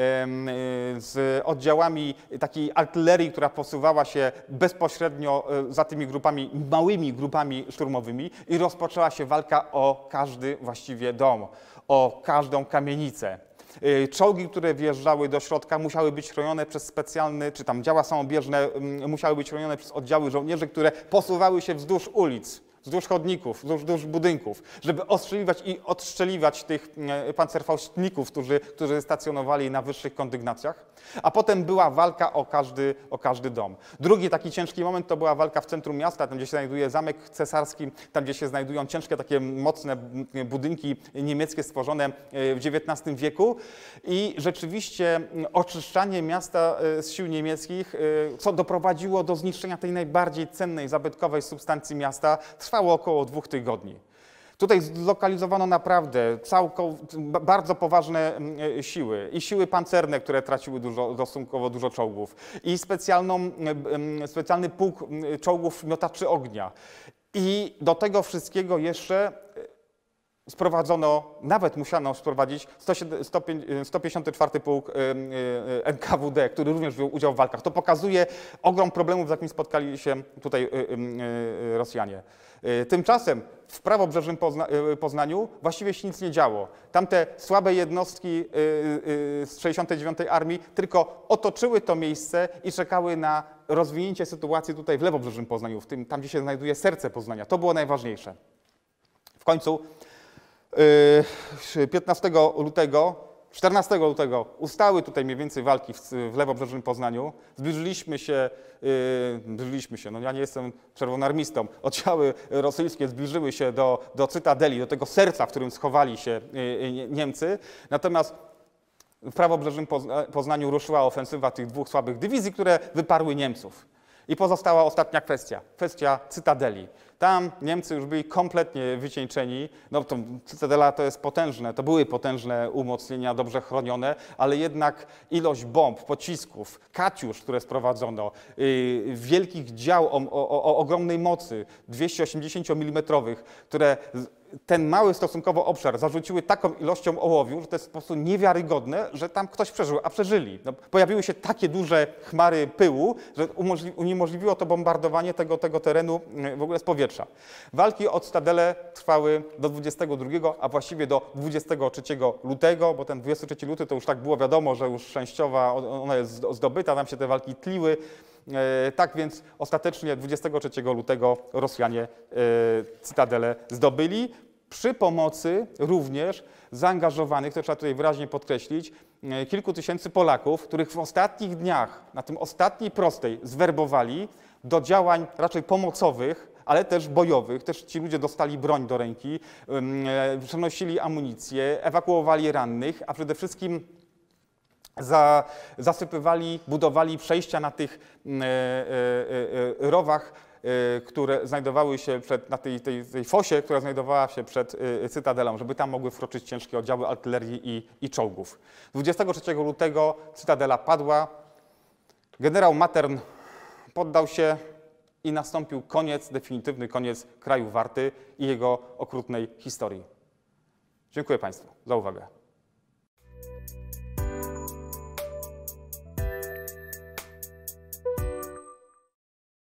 S2: z oddziałami takiej artylerii, która posuwała się bezpośrednio za tymi grupami, małymi grupami szturmowymi, i rozpoczęła się walka o każdy właściwie dom, o każdą kamienicę. Czołgi, które wjeżdżały do środka, musiały być chronione przez specjalne, czy tam działa samobieżne, musiały być chronione przez oddziały żołnierzy, które posuwały się wzdłuż ulic, wzdłuż chodników, wzdłuż budynków, żeby ostrzeliwać i odstrzeliwać tych pancerfaustników, którzy stacjonowali na wyższych kondygnacjach. A potem była walka o każdy dom. Drugi taki ciężki moment to była walka w centrum miasta, tam gdzie się znajduje Zamek Cesarski, tam gdzie się znajdują ciężkie, takie mocne budynki niemieckie stworzone w XIX wieku. I rzeczywiście oczyszczanie miasta z sił niemieckich, co doprowadziło do zniszczenia tej najbardziej cennej, zabytkowej substancji miasta, trwało około 2 tygodni. Tutaj zlokalizowano naprawdę bardzo poważne siły. I siły pancerne, które traciły stosunkowo dużo czołgów. I specjalny pułk czołgów miotaczy ognia. I do tego wszystkiego jeszcze musiano sprowadzić 154 pułk NKWD, który również wziął udział w walkach. To pokazuje ogrom problemów, z jakimi spotkali się tutaj Rosjanie. Tymczasem w prawobrzeżnym Poznaniu właściwie się nic nie działo. Tamte słabe jednostki z 69 Armii tylko otoczyły to miejsce i czekały na rozwinięcie sytuacji tutaj w lewobrzeżnym Poznaniu, tam gdzie się znajduje serce Poznania. To było najważniejsze. W końcu 15 lutego
S1: 14 lutego ustały tutaj mniej więcej walki w lewobrzeżnym Poznaniu. Zbliżyliśmy się, no ja nie jestem czerwonarmistą, oddziały rosyjskie zbliżyły się do Cytadeli, do tego serca, w którym schowali się Niemcy. Natomiast w prawobrzeżnym Poznaniu ruszyła ofensywa tych dwóch słabych dywizji, które wyparły Niemców. I pozostała ostatnia kwestia Cytadeli. Tam Niemcy już byli kompletnie wycieńczeni. No to Cytadela to jest potężne, to były potężne umocnienia, dobrze chronione, ale jednak ilość bomb, pocisków, katiusz, które sprowadzono, wielkich dział o ogromnej mocy, 280 mm, które ten mały stosunkowo obszar zarzuciły taką ilością ołowiu, że to jest po prostu niewiarygodne, że tam ktoś przeżył, a przeżyli. No, pojawiły się takie duże chmary pyłu, że uniemożliwiło to bombardowanie tego terenu w ogóle z powietrza. Walki o Cytadelę trwały do 22, a właściwie do 23 lutego, bo ten 23 luty to już tak było wiadomo, że już częściowa ona jest zdobyta, tam się te walki tliły. Tak więc ostatecznie 23 lutego Rosjanie Cytadelę zdobyli przy pomocy również zaangażowanych, to trzeba tutaj wyraźnie podkreślić, kilku tysięcy Polaków, których w ostatnich dniach, na tym ostatniej prostej zwerbowali do działań raczej pomocowych, ale też bojowych. Też ci ludzie dostali broń do ręki, przenosili amunicję, ewakuowali rannych, a przede wszystkim zasypywali, budowali przejścia na tych rowach, które znajdowały się na tej fosie, która znajdowała się przed Cytadelą, żeby tam mogły wkroczyć ciężkie oddziały artylerii i czołgów. 23 lutego Cytadela padła, generał Mattern poddał się i nastąpił definitywny koniec kraju Warty i jego okrutnej historii. Dziękuję Państwu za uwagę.